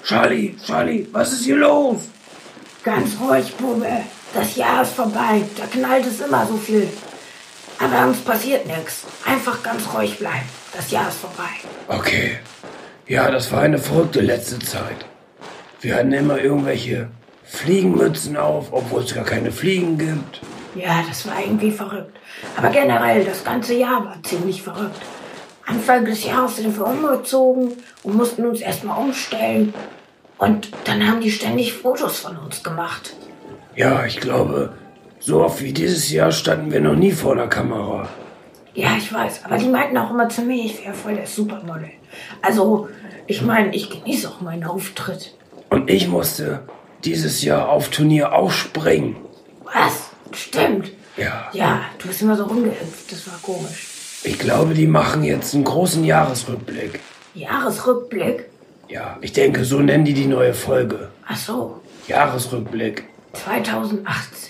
Charlie, was ist hier los? Ganz ruhig, Bube. Das Jahr ist vorbei. Da knallt es immer so viel. Aber uns passiert nichts. Einfach ganz ruhig bleiben. Das Jahr ist vorbei. Okay. Ja, das war eine verrückte letzte Zeit. Wir hatten immer irgendwelche Fliegenmützen auf, obwohl es gar keine Fliegen gibt. Ja, das war irgendwie verrückt. Aber generell, das ganze Jahr war ziemlich verrückt. Anfang des Jahres sind wir umgezogen und mussten uns erstmal umstellen. Und dann haben die ständig Fotos von uns gemacht. Ja, ich glaube, so oft wie dieses Jahr standen wir noch nie vor der Kamera. Ja, ich weiß. Aber die meinten auch immer zu mir, ich wäre voll der Supermodel. Also, ich meine, ich genieße auch meinen Auftritt. Und ich musste dieses Jahr auf Turnier auch springen. Was? Stimmt. Ja. Ja, du bist immer so rumgehüpft. Das war komisch. Ich glaube, die machen jetzt einen großen Jahresrückblick. Jahresrückblick? Ja, ich denke, so nennen die neue Folge. Ach so. Jahresrückblick. 2018.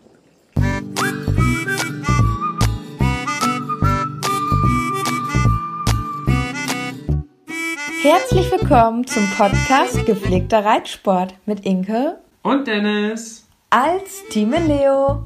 Herzlich willkommen zum Podcast Gepflegter Reitsport mit Inke und Dennis als Team Leo.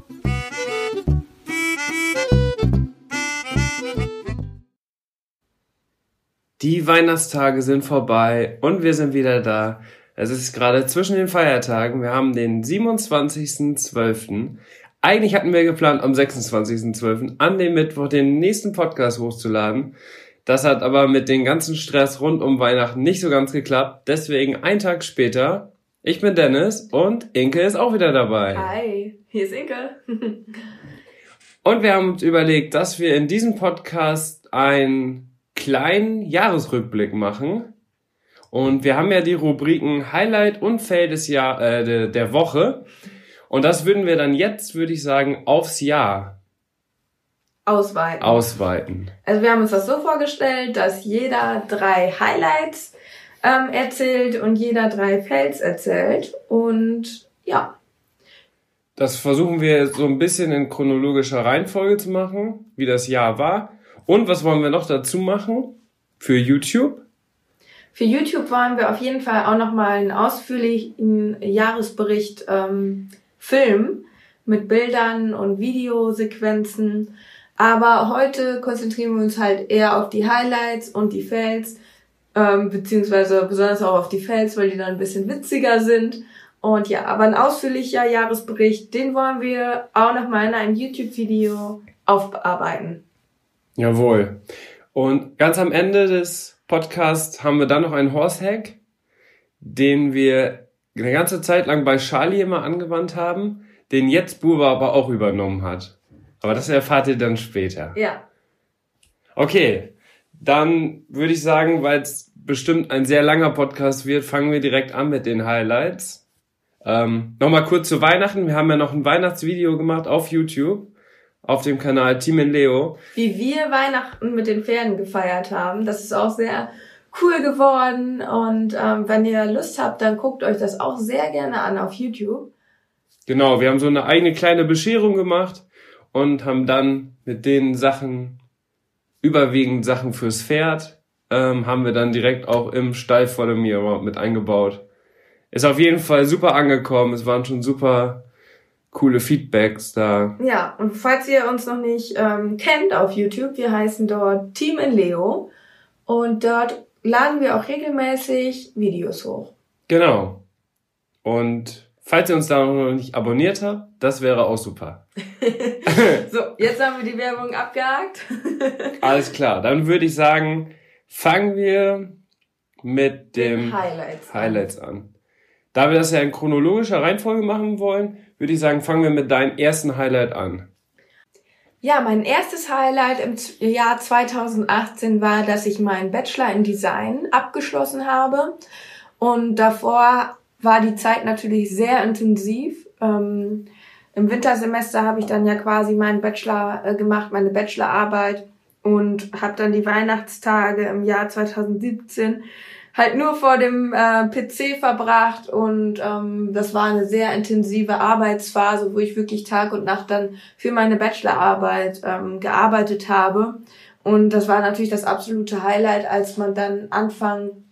Die Weihnachtstage sind vorbei und wir sind wieder da. Es ist gerade zwischen den Feiertagen. Wir haben den 27.12. Eigentlich hatten wir geplant, am 26.12. an dem Mittwoch den nächsten Podcast hochzuladen. Das hat aber mit dem ganzen Stress rund um Weihnachten nicht so ganz geklappt. Deswegen einen Tag später. Ich bin Dennis und Inke ist auch wieder dabei. Hi, hier ist Inke. Und wir haben uns überlegt, dass wir in diesem Podcast einen kleinen Jahresrückblick machen. Und wir haben ja die Rubriken Highlight und Fail der Woche. Und das würden wir dann jetzt, würde ich sagen, aufs Jahr ausweiten. Also wir haben uns das so vorgestellt, dass jeder 3 Highlights erzählt und jeder 3 Fails erzählt. Und ja. Das versuchen wir so ein bisschen in chronologischer Reihenfolge zu machen, wie das Jahr war. Und was wollen wir noch dazu machen für YouTube? Für YouTube wollen wir auf jeden Fall auch nochmal einen ausführlichen Jahresbericht filmen mit Bildern und Videosequenzen. Aber heute konzentrieren wir uns halt eher auf die Highlights und die Fails, beziehungsweise besonders auch auf die Fails, weil die dann ein bisschen witziger sind. Und ja, aber ein ausführlicher Jahresbericht, den wollen wir auch nochmal in einem YouTube-Video aufarbeiten. Jawohl. Und ganz am Ende des Podcasts haben wir dann noch einen Horse-Hack, den wir eine ganze Zeit lang bei Charlie immer angewandt haben, den jetzt Bube aber auch übernommen hat. Aber das erfahrt ihr dann später. Ja. Okay, dann würde ich sagen, weil es bestimmt ein sehr langer Podcast wird, fangen wir direkt an mit den Highlights. Nochmal kurz zu Weihnachten. Wir haben ja noch ein Weihnachtsvideo gemacht auf YouTube, auf dem Kanal Team Leo. Wie wir Weihnachten mit den Pferden gefeiert haben. Das ist auch sehr cool geworden. Und wenn ihr Lust habt, dann guckt euch das auch sehr gerne an auf YouTube. Genau, wir haben so eine eigene kleine Bescherung gemacht und haben dann mit den Sachen, überwiegend Sachen fürs Pferd, haben wir dann direkt auch im Stall vor dem Mirror mit eingebaut. Ist auf jeden Fall super angekommen. Es waren schon super coole Feedbacks da. Ja, und falls ihr uns noch nicht kennt auf YouTube, wir heißen dort Team Leo und dort laden wir auch regelmäßig Videos hoch. Genau. Und falls ihr uns da noch nicht abonniert habt, das wäre auch super. So, jetzt haben wir die Werbung abgehakt. Alles klar, dann würde ich sagen, fangen wir mit dem Highlights an. Da wir das ja in chronologischer Reihenfolge machen wollen, würde ich sagen, fangen wir mit deinem ersten Highlight an. Ja, mein erstes Highlight im Jahr 2018 war, dass ich meinen Bachelor in Design abgeschlossen habe. Und davor war die Zeit natürlich sehr intensiv. Im Wintersemester habe ich dann ja quasi meinen Bachelor gemacht, meine Bachelorarbeit, und habe dann die Weihnachtstage im Jahr 2017 halt nur vor dem PC verbracht, und das war eine sehr intensive Arbeitsphase, wo ich wirklich Tag und Nacht dann für meine Bachelorarbeit gearbeitet habe. Und das war natürlich das absolute Highlight, als man dann Anfang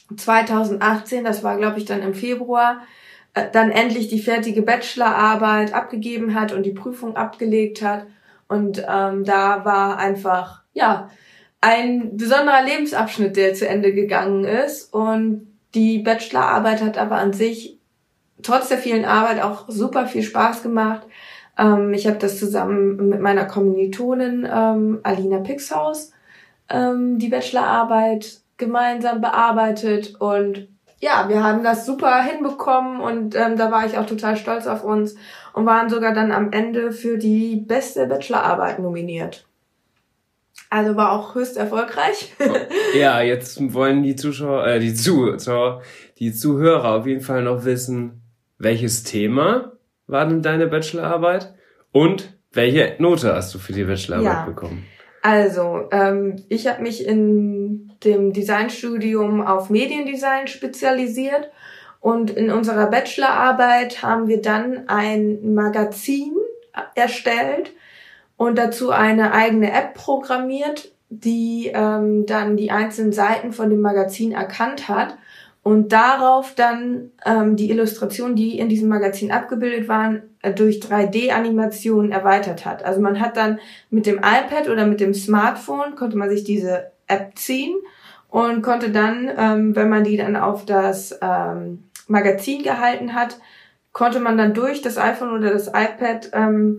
2018, das war glaube ich dann im Februar, dann endlich die fertige Bachelorarbeit abgegeben hat und die Prüfung abgelegt hat. Und da war einfach, ja, ein besonderer Lebensabschnitt, der zu Ende gegangen ist. Und die Bachelorarbeit hat aber an sich, trotz der vielen Arbeit, auch super viel Spaß gemacht. Ich habe das zusammen mit meiner Kommilitonin Alina Pixhaus, die Bachelorarbeit gemeinsam bearbeitet. Und ja, wir haben das super hinbekommen und da war ich auch total stolz auf uns und waren sogar dann am Ende für die beste Bachelorarbeit nominiert. Also war auch höchst erfolgreich. Ja, jetzt wollen die Zuschauer, die Zuhörer auf jeden Fall noch wissen, welches Thema war denn deine Bachelorarbeit und welche Note hast du für die Bachelorarbeit bekommen? Also, ich habe mich in dem Designstudium auf Mediendesign spezialisiert und in unserer Bachelorarbeit haben wir dann ein Magazin erstellt und dazu eine eigene App programmiert, die dann die einzelnen Seiten von dem Magazin erkannt hat und darauf dann die Illustrationen, die in diesem Magazin abgebildet waren, durch 3D-Animationen erweitert hat. Also man hat dann mit dem iPad oder mit dem Smartphone, konnte man sich diese App ziehen und konnte dann, wenn man die dann auf das Magazin gehalten hat, konnte man dann durch das iPhone oder das iPad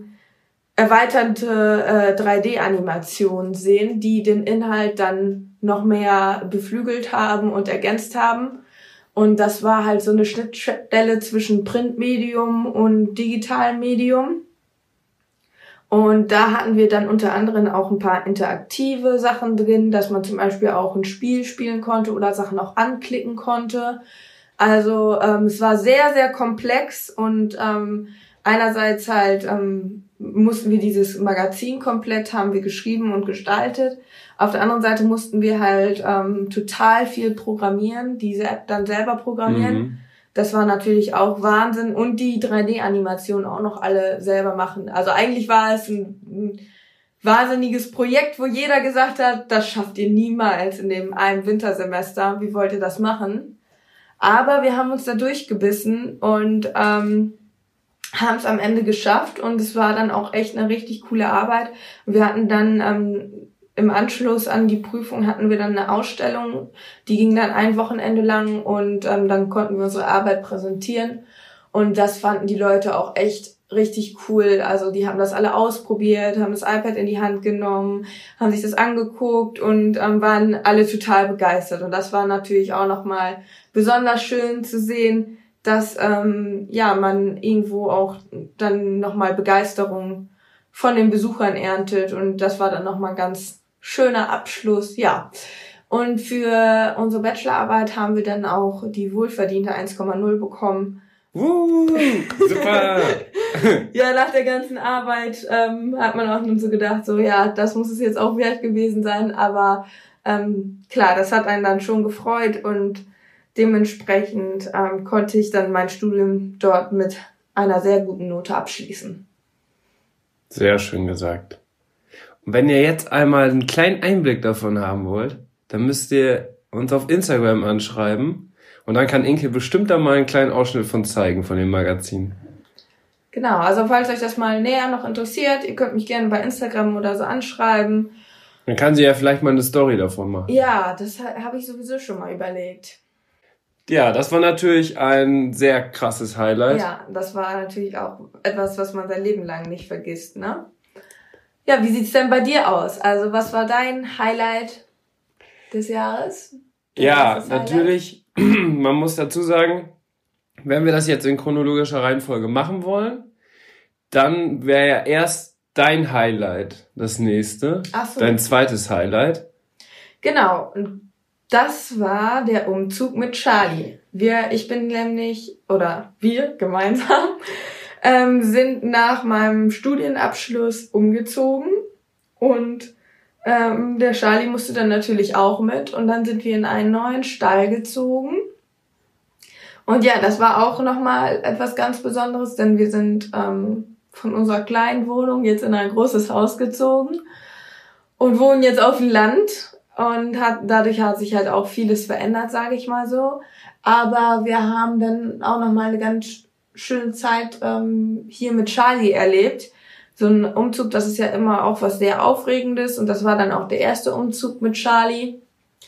erweiterte 3D-Animationen sehen, die den Inhalt dann noch mehr beflügelt haben und ergänzt haben. Und das war halt so eine Schnittstelle zwischen Printmedium und digitalem Medium. Und da hatten wir dann unter anderem auch ein paar interaktive Sachen drin, dass man zum Beispiel auch ein Spiel spielen konnte oder Sachen auch anklicken konnte. Also es war sehr, sehr komplex und einerseits halt mussten wir dieses Magazin komplett, haben wir geschrieben und gestaltet. Auf der anderen Seite mussten wir halt total viel programmieren, diese App dann selber programmieren. Mhm. Das war natürlich auch Wahnsinn und die 3D-Animationen auch noch alle selber machen. Also eigentlich war es ein wahnsinniges Projekt, wo jeder gesagt hat, das schafft ihr niemals in dem einen Wintersemester. Wie wollt ihr das machen? Aber wir haben uns da durchgebissen und haben es am Ende geschafft und es war dann auch echt eine richtig coole Arbeit. Wir hatten dann im Anschluss an die Prüfung hatten wir dann eine Ausstellung, die ging dann ein Wochenende lang und dann konnten wir unsere Arbeit präsentieren und das fanden die Leute auch echt richtig cool. Also die haben das alle ausprobiert, haben das iPad in die Hand genommen, haben sich das angeguckt und waren alle total begeistert und das war natürlich auch nochmal besonders schön zu sehen, dass man irgendwo auch dann nochmal Begeisterung von den Besuchern erntet und das war dann nochmal ein ganz schöner Abschluss, ja. Und für unsere Bachelorarbeit haben wir dann auch die wohlverdiente 1,0 bekommen. Super! Ja, nach der ganzen Arbeit hat man auch nun so gedacht, so ja, das muss es jetzt auch wert gewesen sein, aber klar, das hat einen dann schon gefreut und dementsprechend konnte ich dann mein Studium dort mit einer sehr guten Note abschließen. Sehr schön gesagt. Und wenn ihr jetzt einmal einen kleinen Einblick davon haben wollt, dann müsst ihr uns auf Instagram anschreiben und dann kann Inke bestimmt da mal einen kleinen Ausschnitt von zeigen, von dem Magazin. Genau, also falls euch das mal näher noch interessiert, ihr könnt mich gerne bei Instagram oder so anschreiben. Dann kann sie ja vielleicht mal eine Story davon machen. Ja, das habe ich sowieso schon mal überlegt. Ja, das war natürlich ein sehr krasses Highlight. Ja, das war natürlich auch etwas, was man sein Leben lang nicht vergisst, ne? Ja, wie sieht's denn bei dir aus? Also, was war dein Highlight des Jahres? Ja, natürlich, man muss dazu sagen, wenn wir das jetzt in chronologischer Reihenfolge machen wollen, dann wäre ja erst dein Highlight das nächste. Ach so. Dein zweites Highlight. Genau, und das war der Umzug mit Charlie. Wir gemeinsam sind nach meinem Studienabschluss umgezogen und der Charlie musste dann natürlich auch mit und dann sind wir in einen neuen Stall gezogen. Und ja, das war auch nochmal etwas ganz Besonderes, denn wir sind von unserer kleinen Wohnung jetzt in ein großes Haus gezogen und wohnen jetzt auf dem Land. Und dadurch hat sich halt auch vieles verändert, sage ich mal so. Aber wir haben dann auch noch mal eine ganz schöne Zeit hier mit Charlie erlebt. So ein Umzug, das ist ja immer auch was sehr Aufregendes. Und das war dann auch der erste Umzug mit Charlie.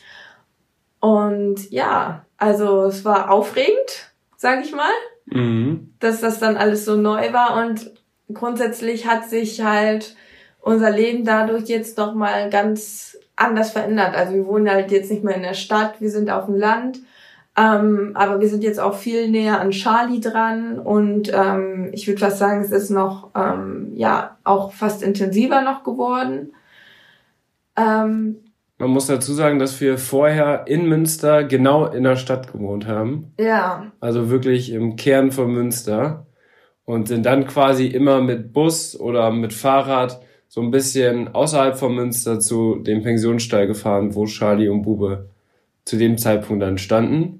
Und ja, also es war aufregend, sage ich mal, dass das dann alles so neu war. Und grundsätzlich hat sich halt unser Leben dadurch jetzt noch mal ganz anders verändert. Also wir wohnen halt jetzt nicht mehr in der Stadt, wir sind auf dem Land. Aber wir sind jetzt auch viel näher an Charlie dran und ich würde fast sagen, es ist noch auch fast intensiver noch geworden. Man muss dazu sagen, dass wir vorher in Münster genau in der Stadt gewohnt haben. Ja. Also wirklich im Kern von Münster und sind dann quasi immer mit Bus oder mit Fahrrad so ein bisschen außerhalb von Münster zu dem Pensionsstall gefahren, wo Charlie und Bube zu dem Zeitpunkt dann standen.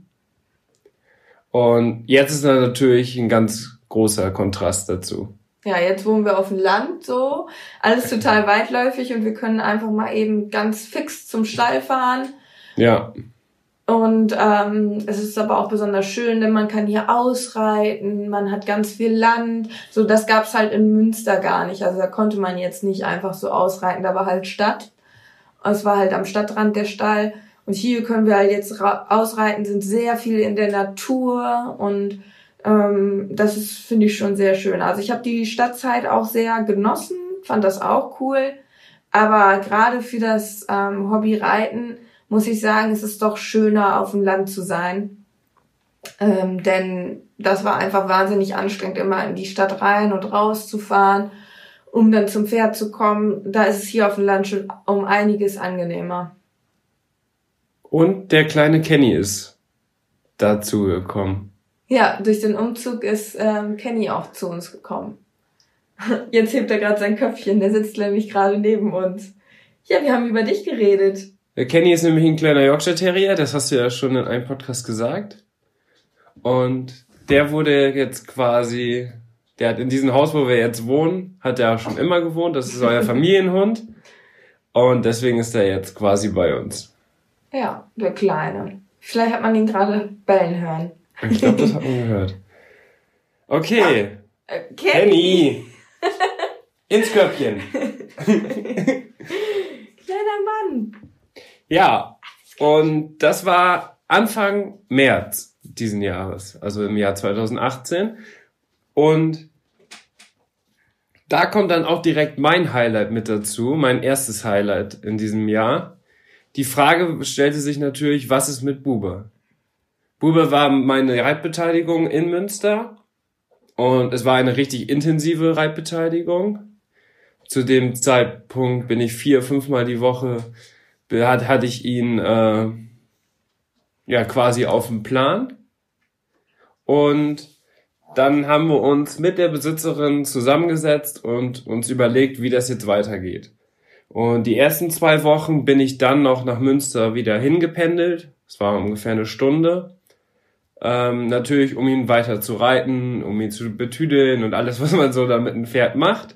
Und jetzt ist da natürlich ein ganz großer Kontrast dazu. Ja, jetzt wohnen wir auf dem Land so, alles total weitläufig und wir können einfach mal eben ganz fix zum Stall fahren. Ja. Und es ist aber auch besonders schön, denn man kann hier ausreiten, man hat ganz viel Land. So, das gab's halt in Münster gar nicht. Also da konnte man jetzt nicht einfach so ausreiten, da war halt Stadt. Es war halt am Stadtrand der Stall. Und hier können wir halt jetzt ausreiten, sind sehr viel in der Natur und das ist, finde ich, schon sehr schön. Also ich habe die Stadtzeit auch sehr genossen, fand das auch cool. Aber gerade für das Hobby Reiten muss ich sagen, es ist doch schöner, auf dem Land zu sein. Denn das war einfach wahnsinnig anstrengend, immer in die Stadt rein und raus zu fahren, um dann zum Pferd zu kommen. Da ist es hier auf dem Land schon um einiges angenehmer. Und der kleine Kenny ist dazu gekommen. Ja, durch den Umzug ist Kenny auch zu uns gekommen. Jetzt hebt er gerade sein Köpfchen, der sitzt nämlich gerade neben uns. Ja, wir haben über dich geredet. Der Kenny ist nämlich ein kleiner Yorkshire Terrier, das hast du ja schon in einem Podcast gesagt. Und der wurde jetzt quasi, der hat in diesem Haus, wo wir jetzt wohnen, hat er auch schon immer gewohnt, das ist euer Familienhund. Und deswegen ist er jetzt quasi bei uns. Ja, der Kleine. Vielleicht hat man ihn gerade bellen hören. Ich glaube, das hat man gehört. Okay. Kenny! Ins Köpfchen. Kleiner Mann. Ja, und das war Anfang März diesen Jahres, also im Jahr 2018. Und da kommt dann auch direkt mein Highlight mit dazu, mein erstes Highlight in diesem Jahr. Die Frage stellte sich natürlich, was ist mit Bube? Bube war meine Reitbeteiligung in Münster und es war eine richtig intensive Reitbeteiligung. Zu dem Zeitpunkt bin ich 4-5 Mal die Woche, hatte ich ihn quasi auf dem Plan. Und dann haben wir uns mit der Besitzerin zusammengesetzt und uns überlegt, wie das jetzt weitergeht. Und die ersten 2 Wochen bin ich dann noch nach Münster wieder hingependelt. Es war ungefähr eine Stunde. Natürlich, um ihn weiter zu reiten, um ihn zu betüdeln und alles, was man so da mit einem Pferd macht.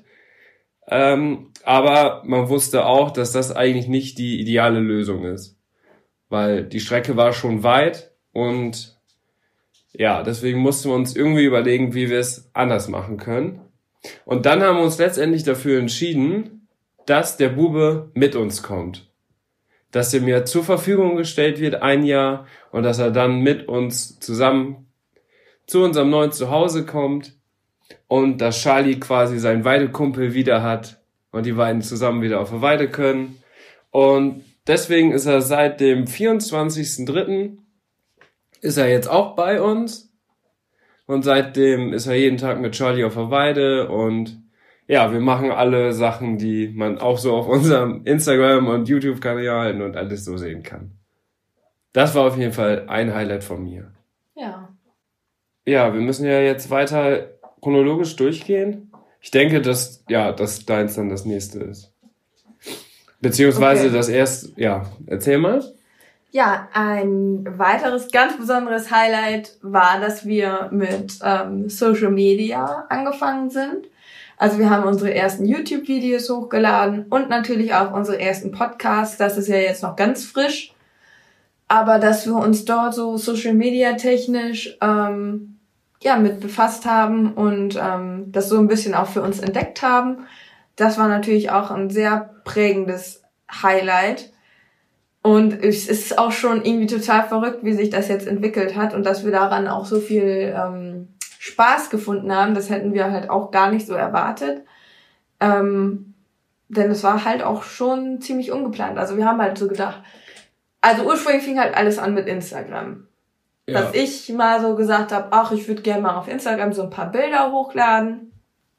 Aber man wusste auch, dass das eigentlich nicht die ideale Lösung ist. Weil die Strecke war schon weit und ja, deswegen mussten wir uns irgendwie überlegen, wie wir es anders machen können. Und dann haben wir uns letztendlich dafür entschieden, dass der Bube mit uns kommt. Dass er mir zur Verfügung gestellt wird 1 Jahr und dass er dann mit uns zusammen zu unserem neuen Zuhause kommt und dass Charlie quasi seinen Weidekumpel wieder hat und die beiden zusammen wieder auf der Weide können. Und deswegen ist er seit dem 24.03. ist er jetzt auch bei uns und seitdem ist er jeden Tag mit Charlie auf der Weide und ja, wir machen alle Sachen, die man auch so auf unserem Instagram- und YouTube-Kanal und alles so sehen kann. Das war auf jeden Fall ein Highlight von mir. Ja. Ja, wir müssen ja jetzt weiter chronologisch durchgehen. Ich denke, dass deins dann das nächste ist. Beziehungsweise das erste, ja, erzähl mal. Ja, ein weiteres ganz besonderes Highlight war, dass wir mit Social Media angefangen sind. Also wir haben unsere ersten YouTube-Videos hochgeladen und natürlich auch unsere ersten Podcasts. Das ist ja jetzt noch ganz frisch. Aber dass wir uns dort so Social-Media-technisch mit befasst haben und das so ein bisschen auch für uns entdeckt haben, das war natürlich auch ein sehr prägendes Highlight. Und es ist auch schon irgendwie total verrückt, wie sich das jetzt entwickelt hat und dass wir daran auch so viel Spaß gefunden haben. Das hätten wir halt auch gar nicht so erwartet. Denn es war halt auch schon ziemlich ungeplant. Also wir haben halt so gedacht, also ursprünglich fing halt alles an mit Instagram. Ja. Dass ich mal so gesagt habe, ach, ich würde gerne mal auf Instagram so ein paar Bilder hochladen.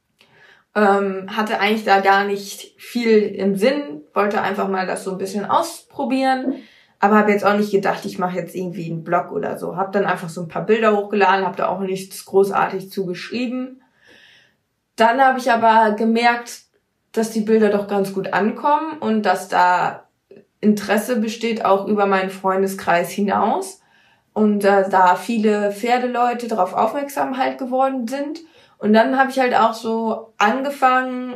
Hatte eigentlich da gar nicht viel im Sinn, wollte einfach mal das so ein bisschen ausprobieren, aber habe jetzt auch nicht gedacht, ich mache jetzt irgendwie einen Blog oder so. Habe dann einfach so ein paar Bilder hochgeladen, habe da auch nichts großartig zugeschrieben. Dann habe ich aber gemerkt, dass die Bilder doch ganz gut ankommen und dass da Interesse besteht, auch über meinen Freundeskreis hinaus. Und da viele Pferdeleute darauf aufmerksam halt geworden sind. Und dann habe ich halt auch so angefangen,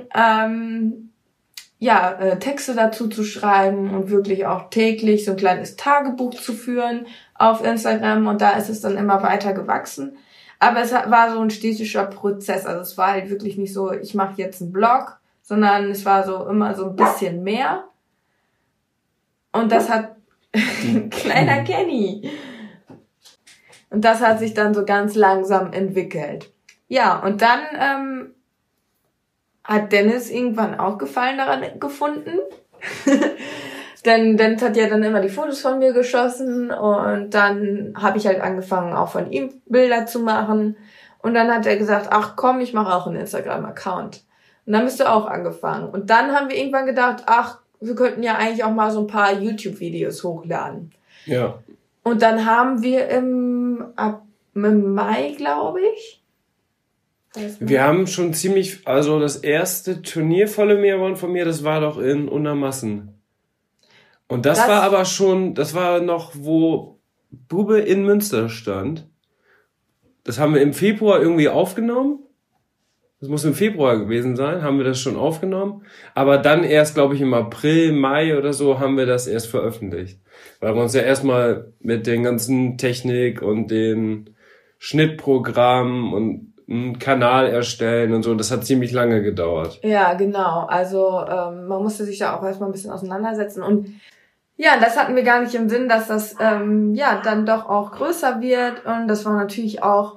Texte dazu zu schreiben und wirklich auch täglich so ein kleines Tagebuch zu führen auf Instagram. Und da ist es dann immer weiter gewachsen. Aber es war so ein stetischer Prozess. Also es war halt wirklich nicht so, ich mache jetzt einen Blog, sondern es war so immer so ein bisschen mehr. Und das hat kleiner Kenny. Und das hat sich dann so ganz langsam entwickelt. Ja, und dann hat Dennis irgendwann auch Gefallen daran gefunden. Denn Dennis hat ja dann immer die Fotos von mir geschossen und dann habe ich halt angefangen, auch von ihm Bilder zu machen. Und dann hat er gesagt, ach komm, ich mache auch einen Instagram-Account. Und dann bist du auch angefangen. Und dann haben wir irgendwann gedacht, ach, wir könnten ja eigentlich auch mal so ein paar YouTube-Videos hochladen. Ja. Und dann haben wir im Mai, glaube ich. Wir haben schon ziemlich, also das erste turniervolle Meerborn von mir, das war doch in Untermassen. Und das war aber schon, das war noch, wo Bube in Münster stand. Das haben wir im Februar irgendwie aufgenommen. Das muss im Februar gewesen sein, haben wir das schon aufgenommen. Aber dann erst, glaube ich, im April, Mai oder so haben wir das erst veröffentlicht. Weil wir uns ja erstmal mit den ganzen Technik und den Schnittprogrammen und einen Kanal erstellen und so, das hat ziemlich lange gedauert. Ja, genau. Also man musste sich da auch erstmal ein bisschen auseinandersetzen. Und ja, das hatten wir gar nicht im Sinn, dass das dann doch auch größer wird. Und das war natürlich auch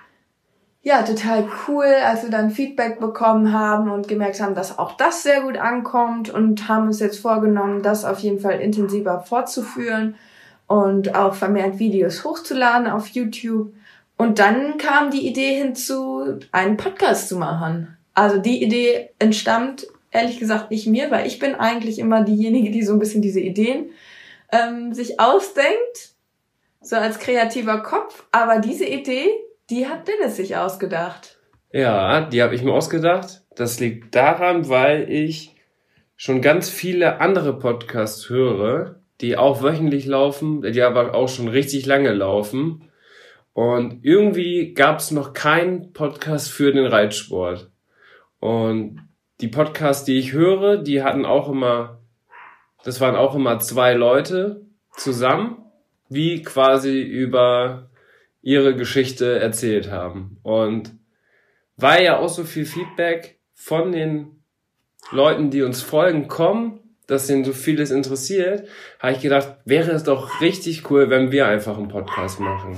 total cool, als wir dann Feedback bekommen haben und gemerkt haben, dass auch das sehr gut ankommt und haben uns jetzt vorgenommen, das auf jeden Fall intensiver fortzuführen und auch vermehrt Videos hochzuladen auf YouTube. Und dann kam die Idee hinzu, einen Podcast zu machen. Also die Idee entstammt, ehrlich gesagt, nicht mir, weil ich bin eigentlich immer diejenige, die so ein bisschen diese Ideen sich ausdenkt, so als kreativer Kopf. Aber diese Idee, die hat Dennis sich ausgedacht. Ja, die habe ich mir ausgedacht. Das liegt daran, weil ich schon ganz viele andere Podcasts höre, die auch wöchentlich laufen, die aber auch schon richtig lange laufen. Und irgendwie gab es noch keinen Podcast für den Reitsport. Und die Podcasts, die ich höre, die hatten auch immer, das waren auch immer 2 Leute zusammen, die quasi über ihre Geschichte erzählt haben. Und weil ja auch so viel Feedback von den Leuten, die uns folgen, kommen, dass denen so vieles interessiert, habe ich gedacht, wäre es doch richtig cool, wenn wir einfach einen Podcast machen.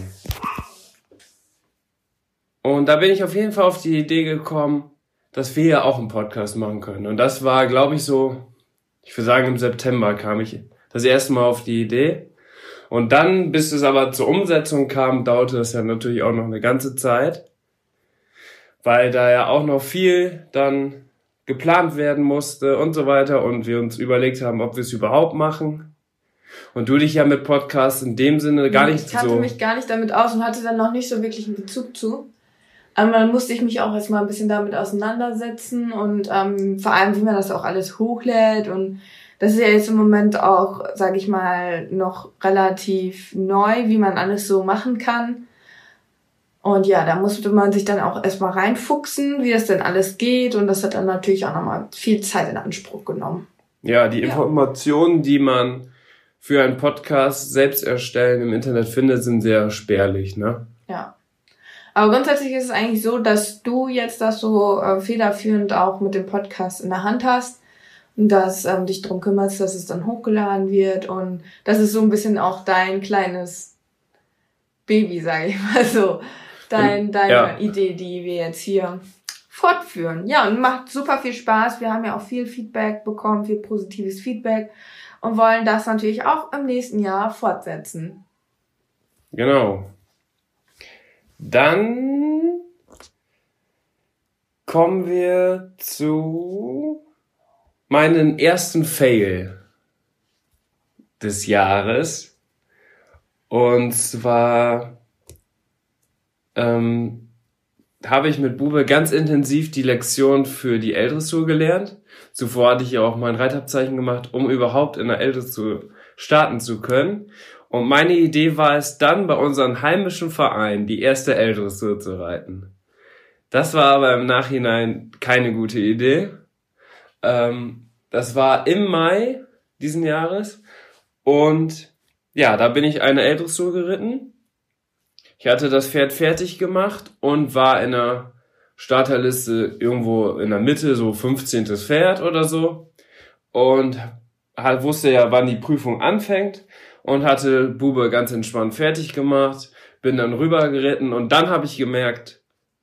Und da bin ich auf jeden Fall auf die Idee gekommen, dass wir ja auch einen Podcast machen können. Und das war, glaube ich, so, ich würde sagen, im September kam ich das erste Mal auf die Idee. Und dann, bis es aber zur Umsetzung kam, dauerte das ja natürlich auch noch eine ganze Zeit, weil da ja auch noch viel dann geplant werden musste und so weiter und wir uns überlegt haben, ob wir es überhaupt machen. Und du dich ja mit Podcasts in dem Sinne gar nicht so... Ich kannte mich gar nicht damit aus und hatte dann noch nicht so wirklich einen Bezug zu. Aber dann musste ich mich auch erstmal ein bisschen damit auseinandersetzen und vor allem, wie man das auch alles hochlädt. Und das ist ja jetzt im Moment auch, sage ich mal, noch relativ neu, wie man alles so machen kann. Und ja, da musste man sich dann auch erstmal reinfuchsen, wie das denn alles geht. Und das hat dann natürlich auch nochmal viel Zeit in Anspruch genommen. Ja, die Informationen, die man für einen Podcast selbst erstellen im Internet findet, sind sehr spärlich, ne? Ja. Aber grundsätzlich ist es eigentlich so, dass du jetzt das so federführend auch mit dem Podcast in der Hand hast und dass dich darum kümmerst, dass es dann hochgeladen wird und das ist so ein bisschen auch dein kleines Baby, sage ich mal so. Deine Idee, die wir jetzt hier fortführen. Ja, und macht super viel Spaß. Wir haben ja auch viel Feedback bekommen, viel positives Feedback und wollen das natürlich auch im nächsten Jahr fortsetzen. Genau. Dann kommen wir zu meinem ersten Fail des Jahres. Und zwar habe ich mit Bube ganz intensiv die Lektion für die L-Dressur gelernt. Zuvor hatte ich ja auch mein Reitabzeichen gemacht, um überhaupt in der L-Dressur starten zu können. Und meine Idee war es dann, bei unserem heimischen Verein die erste L-Dressur zu reiten. Das war aber im Nachhinein keine gute Idee. Das war im Mai diesen Jahres. Und ja, da bin ich eine L-Dressur geritten. Ich hatte das Pferd fertig gemacht und war in der Starterliste irgendwo in der Mitte, so 15. Pferd oder so. Und wusste ja, wann die Prüfung anfängt. Und hatte Bube ganz entspannt fertig gemacht. Bin dann rüber geritten und dann habe ich gemerkt,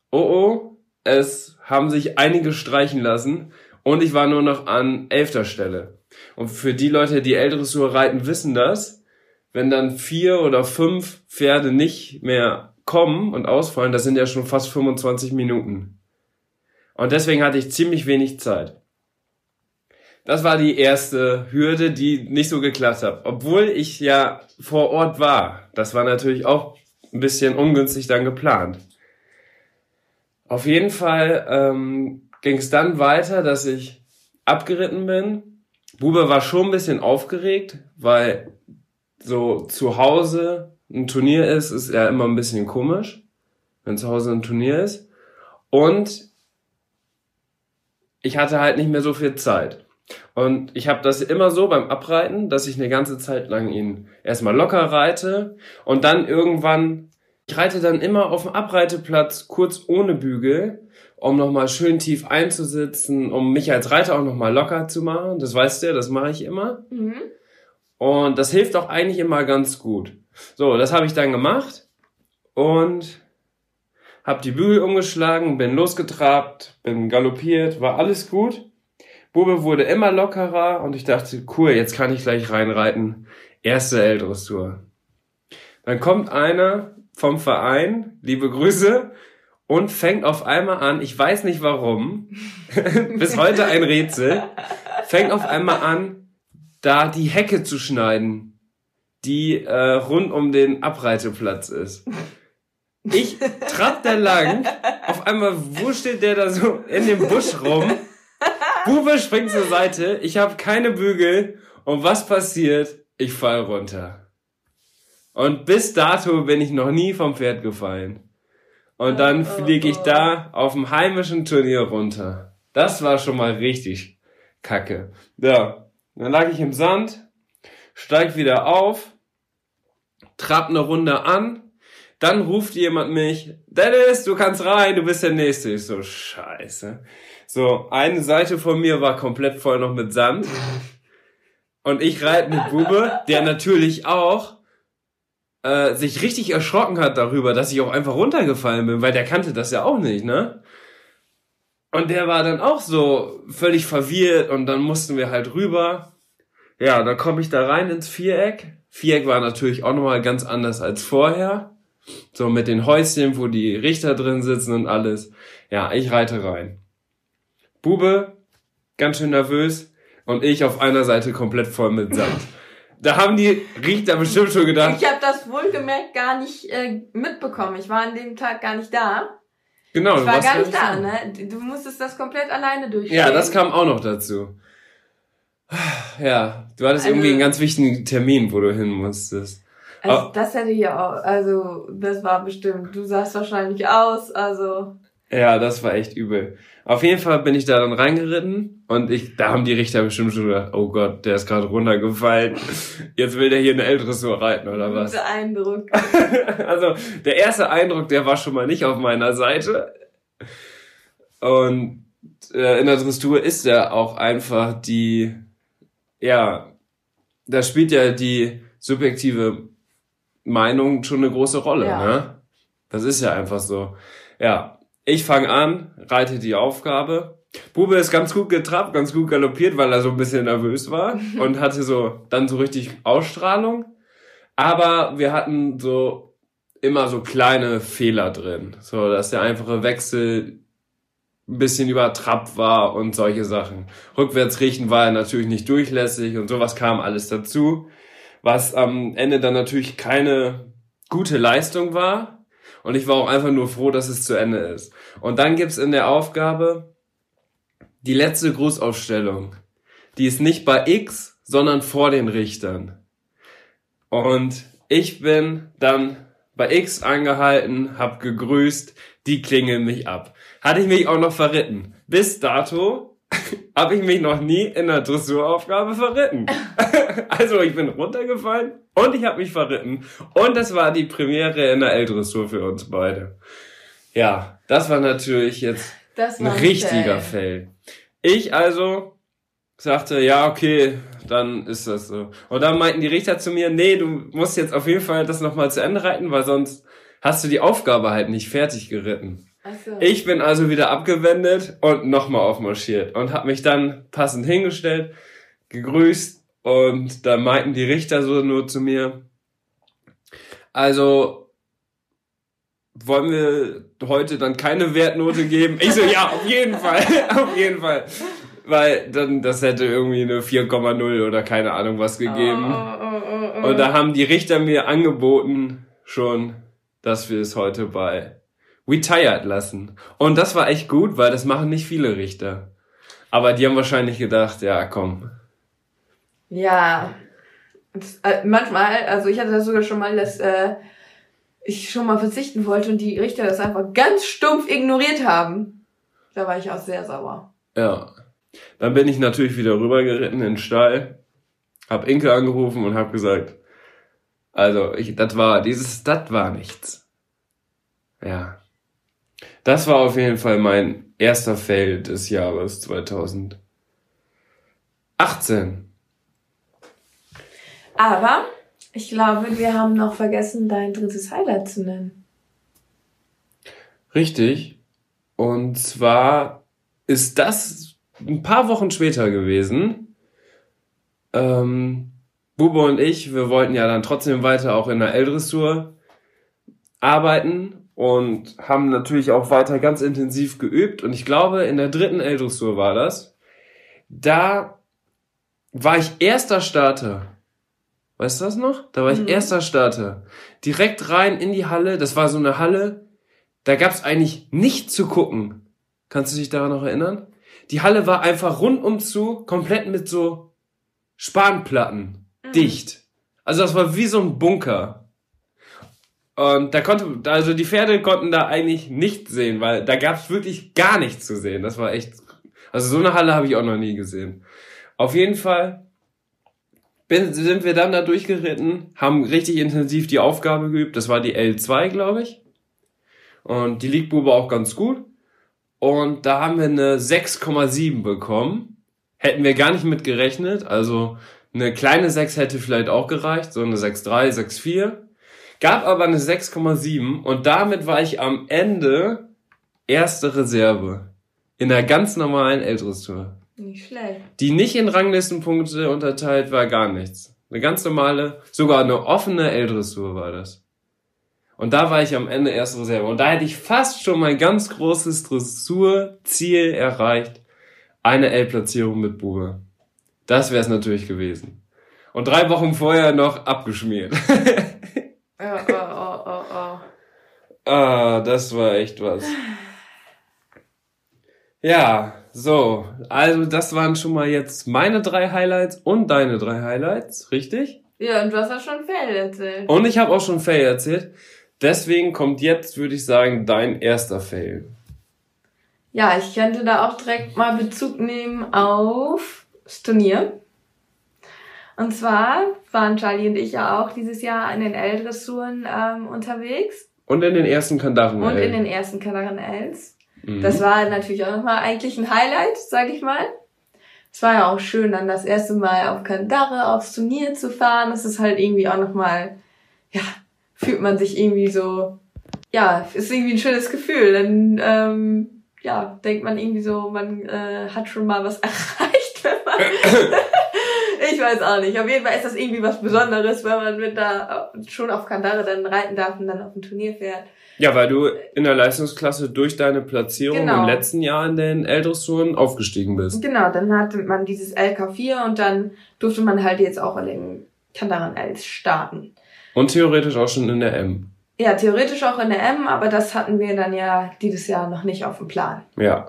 es haben sich einige streichen lassen. Und ich war nur noch an 11. Stelle. Und für die Leute, die L-Dressur reiten, wissen das. Wenn dann 4 oder 5 Pferde nicht mehr kommen und ausfallen, das sind ja schon fast 25 Minuten. Und deswegen hatte ich ziemlich wenig Zeit. Das war die erste Hürde, die nicht so geklappt hat. Obwohl ich ja vor Ort war. Das war natürlich auch ein bisschen ungünstig dann geplant. Auf jeden Fall ging es dann weiter, dass ich abgeritten bin. Bube war schon ein bisschen aufgeregt, weil so zu Hause ein Turnier ist ja immer ein bisschen komisch, wenn zu Hause ein Turnier ist. Und ich hatte halt nicht mehr so viel Zeit. Und ich habe das immer so beim Abreiten, dass ich eine ganze Zeit lang ihn erstmal locker reite und dann irgendwann, ich reite dann immer auf dem Abreiteplatz kurz ohne Bügel, um nochmal schön tief einzusitzen, um mich als Reiter auch nochmal locker zu machen. Das weißt du ja, das mache ich immer. Mhm. Und das hilft auch eigentlich immer ganz gut. So, das habe ich dann gemacht und habe die Bügel umgeschlagen, bin losgetrabt, bin galoppiert, war alles gut. Bube wurde immer lockerer und ich dachte, cool, jetzt kann ich gleich reinreiten. Erste L-Dressur. Dann kommt einer vom Verein, liebe Grüße, und fängt auf einmal an, ich weiß nicht warum, bis heute ein Rätsel, fängt auf einmal an, da die Hecke zu schneiden, die rund um den Abreiteplatz ist. Ich trapp da lang, auf einmal wurschtelt der da so in dem Busch rum, Bube springt zur Seite, ich habe keine Bügel und was passiert? Ich fall runter. Und bis dato bin ich noch nie vom Pferd gefallen. Und dann fliege ich da auf dem heimischen Turnier runter. Das war schon mal richtig kacke. Ja, dann lag ich im Sand, steig wieder auf, trab eine Runde an, dann ruft jemand mich, Dennis, du kannst rein, du bist der Nächste. Ich so, scheiße. So, eine Seite von mir war komplett voll noch mit Sand. Und ich reite mit Bube, der natürlich auch sich richtig erschrocken hat darüber, dass ich auch einfach runtergefallen bin, weil der kannte das ja auch nicht, ne? Und der war dann auch so völlig verwirrt und dann mussten wir halt rüber. Ja, dann komme ich da rein ins Viereck. Viereck war natürlich auch nochmal ganz anders als vorher. So mit den Häuschen, wo die Richter drin sitzen und alles. Ja, ich reite rein. Bube, ganz schön nervös und ich auf einer Seite komplett voll mit Sand. Da haben die Richter bestimmt schon gedacht. Ich habe das wohlgemerkt gar nicht mitbekommen. Ich war an dem Tag gar nicht da. Genau, ich war gar nicht da, ne? Du musstest das komplett alleine durchstehen. Ja, das kam auch noch dazu. Ja, du hattest irgendwie einen ganz wichtigen Termin, wo du hin musstest. Also das hätte ich auch, also das war bestimmt, du sahst wahrscheinlich aus, also... Ja, das war echt übel. Auf jeden Fall bin ich da dann reingeritten und da haben die Richter bestimmt schon gedacht, oh Gott, der ist gerade runtergefallen. Jetzt will der hier eine L-Dressur reiten oder was? Guter Eindruck. Also der erste Eindruck, der war schon mal nicht auf meiner Seite. Und in der Dressur ist ja auch einfach da spielt ja die subjektive Meinung schon eine große Rolle, ne? Das ist ja einfach so. Ja, ich fange an, reite die Aufgabe. Bube ist ganz gut getrabt, ganz gut galoppiert, weil er so ein bisschen nervös war und hatte dann so richtig Ausstrahlung. Aber wir hatten immer so kleine Fehler drin, so dass der einfache Wechsel ein bisschen übertrappt war und solche Sachen. Rückwärts richten war er natürlich nicht durchlässig und sowas kam alles dazu, was am Ende dann natürlich keine gute Leistung war. Und ich war auch einfach nur froh, dass es zu Ende ist. Und dann gibt's in der Aufgabe die letzte Grußaufstellung. Die ist nicht bei X, sondern vor den Richtern. Und ich bin dann bei X angehalten, hab gegrüßt, die klingeln mich ab. Hatte ich mich auch noch verritten. Bis dato habe ich mich noch nie in einer Dressuraufgabe verritten. Also ich bin runtergefallen und ich habe mich verritten. Und das war die Premiere in der L-Dressur für uns beide. Ja, das war natürlich jetzt ein richtiger Fail. Ich also sagte, ja, okay, dann ist das so. Und dann meinten die Richter zu mir, nee, du musst jetzt auf jeden Fall das nochmal zu Ende reiten, weil sonst hast du die Aufgabe halt nicht fertig geritten. Ach so. Ich bin also wieder abgewendet und nochmal aufmarschiert und habe mich dann passend hingestellt, gegrüßt und dann meinten die Richter so nur zu mir, also wollen wir heute dann keine Wertnote geben? Ich so, ja, auf jeden Fall, auf jeden Fall. Weil dann das hätte irgendwie eine 4,0 oder keine Ahnung was gegeben. Und da haben die Richter mir angeboten schon, dass wir es heute bei Retired lassen. Und das war echt gut, weil das machen nicht viele Richter. Aber die haben wahrscheinlich gedacht, ja, komm. Ja, manchmal, also ich hatte das sogar schon mal, dass ich schon mal verzichten wollte und die Richter das einfach ganz stumpf ignoriert haben. Da war ich auch sehr sauer. Ja, dann bin ich natürlich wieder rübergeritten in den Stall, hab Inke angerufen und hab gesagt, also das war nichts. Ja. Das war auf jeden Fall mein erster Fail des Jahres 2018. Aber ich glaube, wir haben noch vergessen, dein drittes Highlight zu nennen. Richtig. Und zwar ist das ein paar Wochen später gewesen. Bube und ich, wir wollten ja dann trotzdem weiter auch in der L-Dressur arbeiten und haben natürlich auch weiter ganz intensiv geübt. Und ich glaube, in der 3. L-Dressur war das. Da war ich erster Starter. Weißt du das noch? Da war ich erster Starter. Direkt rein in die Halle. Das war so eine Halle, da gab's eigentlich nichts zu gucken. Kannst du dich daran noch erinnern? Die Halle war einfach rundum zu, komplett mit so Spanplatten, dicht. Also das war wie so ein Bunker. Und also die Pferde konnten da eigentlich nichts sehen, weil da gab's wirklich gar nichts zu sehen. Das war echt, also so eine Halle habe ich auch noch nie gesehen. Auf jeden Fall sind wir dann da durchgeritten, haben richtig intensiv die Aufgabe geübt. Das war die L2, glaube ich. Und die liegt Bube auch ganz gut. Und da haben wir eine 6,7 bekommen. Hätten wir gar nicht mit gerechnet. Also eine kleine 6 hätte vielleicht auch gereicht. So eine 6,3, 6,4. Gab aber eine 6,7. Und damit war ich am Ende erste Reserve. In einer ganz normalen L-Dressur. Nicht schlecht. Die nicht in Ranglistenpunkte unterteilt war, gar nichts. Eine ganz normale, sogar eine offene L-Dressur war das. Und da war ich am Ende erste Reserve. Und da hätte ich fast schon mein ganz großes Dressurziel erreicht. Eine L-Platzierung mit Bube. Das wäre es natürlich gewesen. Und 3 Wochen vorher noch abgeschmiert. Das war echt was. Ja, so. Also das waren schon mal jetzt meine 3 Highlights und deine 3 Highlights, richtig? Ja, und du hast ja schon Fail erzählt. Und ich habe auch schon Fail erzählt. Deswegen kommt jetzt, würde ich sagen, dein erster Fail. Ja, ich könnte da auch direkt mal Bezug nehmen auf das Turnier. Und zwar waren Charlie und ich ja auch dieses Jahr in den L-Dressuren unterwegs. Und in den ersten Kandaren Und L. in den ersten Kandaren Ls. Mhm. Das war natürlich auch nochmal eigentlich ein Highlight, sag ich mal. Es war ja auch schön, dann das erste Mal auf Kandare aufs Turnier zu fahren. Das ist halt irgendwie auch nochmal, ja, fühlt man sich irgendwie so, ja, ist irgendwie ein schönes Gefühl. Dann, ja, denkt man irgendwie so, man hat schon mal was erreicht, wenn man, ich weiß auch nicht. Auf jeden Fall ist das irgendwie was Besonderes, wenn man mit da schon auf Kandare dann reiten darf und dann auf ein Turnier fährt. Ja, weil du in der Leistungsklasse durch deine Platzierung Genau. im letzten Jahr in den L-Dressuren aufgestiegen bist. Genau, dann hatte man dieses LK4 und dann durfte man halt jetzt auch in den Kandaren Ls starten. Und theoretisch auch schon in der M. Ja, theoretisch auch in der M, aber das hatten wir dann ja dieses Jahr noch nicht auf dem Plan. Ja.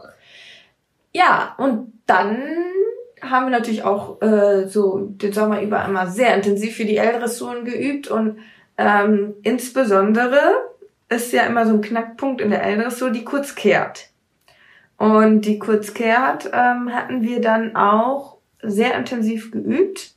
Ja, und dann haben wir natürlich auch so den Sommer über immer sehr intensiv für die L-Dressuren geübt und insbesondere ist ja immer so ein Knackpunkt in der L-Dressur, die Kurzkehrt. Und die Kurzkehrt hatten wir dann auch sehr intensiv geübt.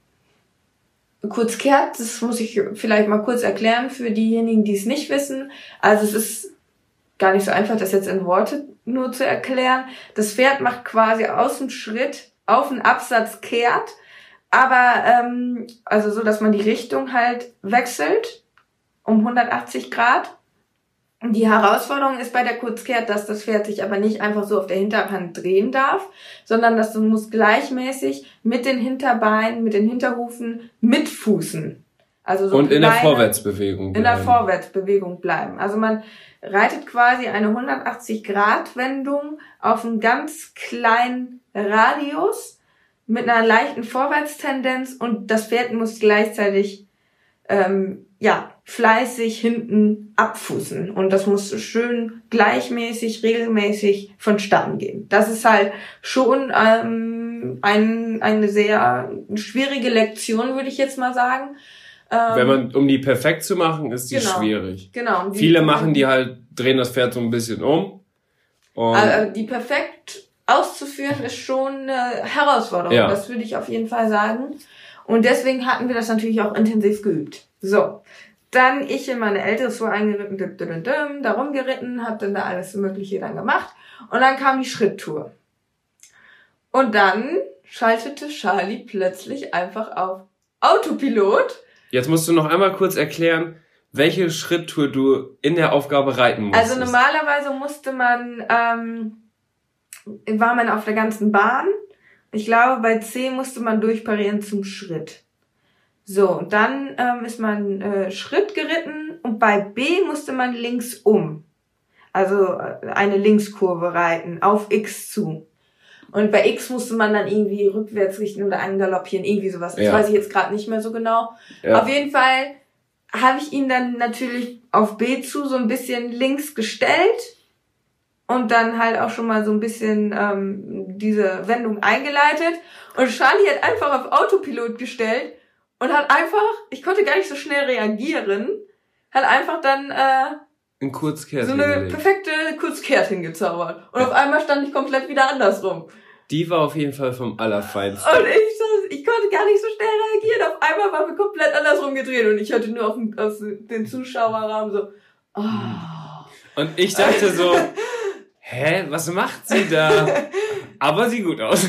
Kurzkehrt, das muss ich vielleicht mal kurz erklären für diejenigen, die es nicht wissen. Also es ist gar nicht so einfach, das jetzt in Worte nur zu erklären. Das Pferd macht quasi aus dem Schritt auf den Absatz kehrt, aber also so, dass man die Richtung halt wechselt um 180 Grad. Die Herausforderung ist bei der Kurzkehrt, dass das Pferd sich aber nicht einfach so auf der Hinterhand drehen darf, sondern dass du musst gleichmäßig mit den Hinterbeinen, mit den Hinterhufen mitfußen. Also so Und in der kleine- Vorwärtsbewegung bleiben. in der Vorwärtsbewegung bleiben. Also man reitet quasi eine 180-Grad-Wendung auf einen ganz kleinen Radius mit einer leichten Vorwärtstendenz und das Pferd muss gleichzeitig fleißig hinten abfußen. Und das muss schön gleichmäßig, regelmäßig vonstatten gehen. Das ist halt schon eine sehr schwierige Lektion, würde ich jetzt mal sagen. Wenn man, um die perfekt zu machen, ist die Genau. schwierig. Genau. Und Viele machen die halt, drehen das Pferd so ein bisschen um. Und die perfekt auszuführen ist schon eine Herausforderung. Ja. Das würde ich auf jeden Fall sagen. Und deswegen hatten wir das natürlich auch intensiv geübt. So. Dann ich in meine L-Dressur eingeritten, da rumgeritten, hab dann da alles Mögliche dann gemacht. Und dann kam die Schritttour. Und dann schaltete Charlie plötzlich einfach auf Autopilot. jetzt musst du noch einmal kurz erklären, welche Schritttour du in der Aufgabe reiten musstest. Also normalerweise war man auf der ganzen Bahn. Ich glaube, bei C musste man durchparieren zum Schritt. So, und dann ist man Schritt geritten und bei B musste man links um. Also eine Linkskurve reiten, auf X zu. Und bei X musste man dann irgendwie rückwärts richten oder angaloppieren, irgendwie sowas. Das Ja. weiß ich jetzt gerade nicht mehr so genau. Ja. Auf jeden Fall habe ich ihn dann natürlich auf B zu so ein bisschen links gestellt und dann halt auch schon mal so ein bisschen diese Wendung eingeleitet. Und Charlie hat einfach auf Autopilot gestellt und hat einfach, ich konnte gar nicht so schnell reagieren, hat einfach dann in Kurzkehrt so eine hingelegt. perfekte Kurzkehrt hingezaubert. Und auf einmal stand ich komplett wieder andersrum. Die war auf jeden Fall vom Allerfeinsten. Und ich konnte gar nicht so schnell reagieren. Auf einmal waren wir komplett andersrum gedreht und ich hörte nur auf den Zuschauerraum so, oh. Und ich dachte so, hä, was macht sie da? Aber sieht gut aus.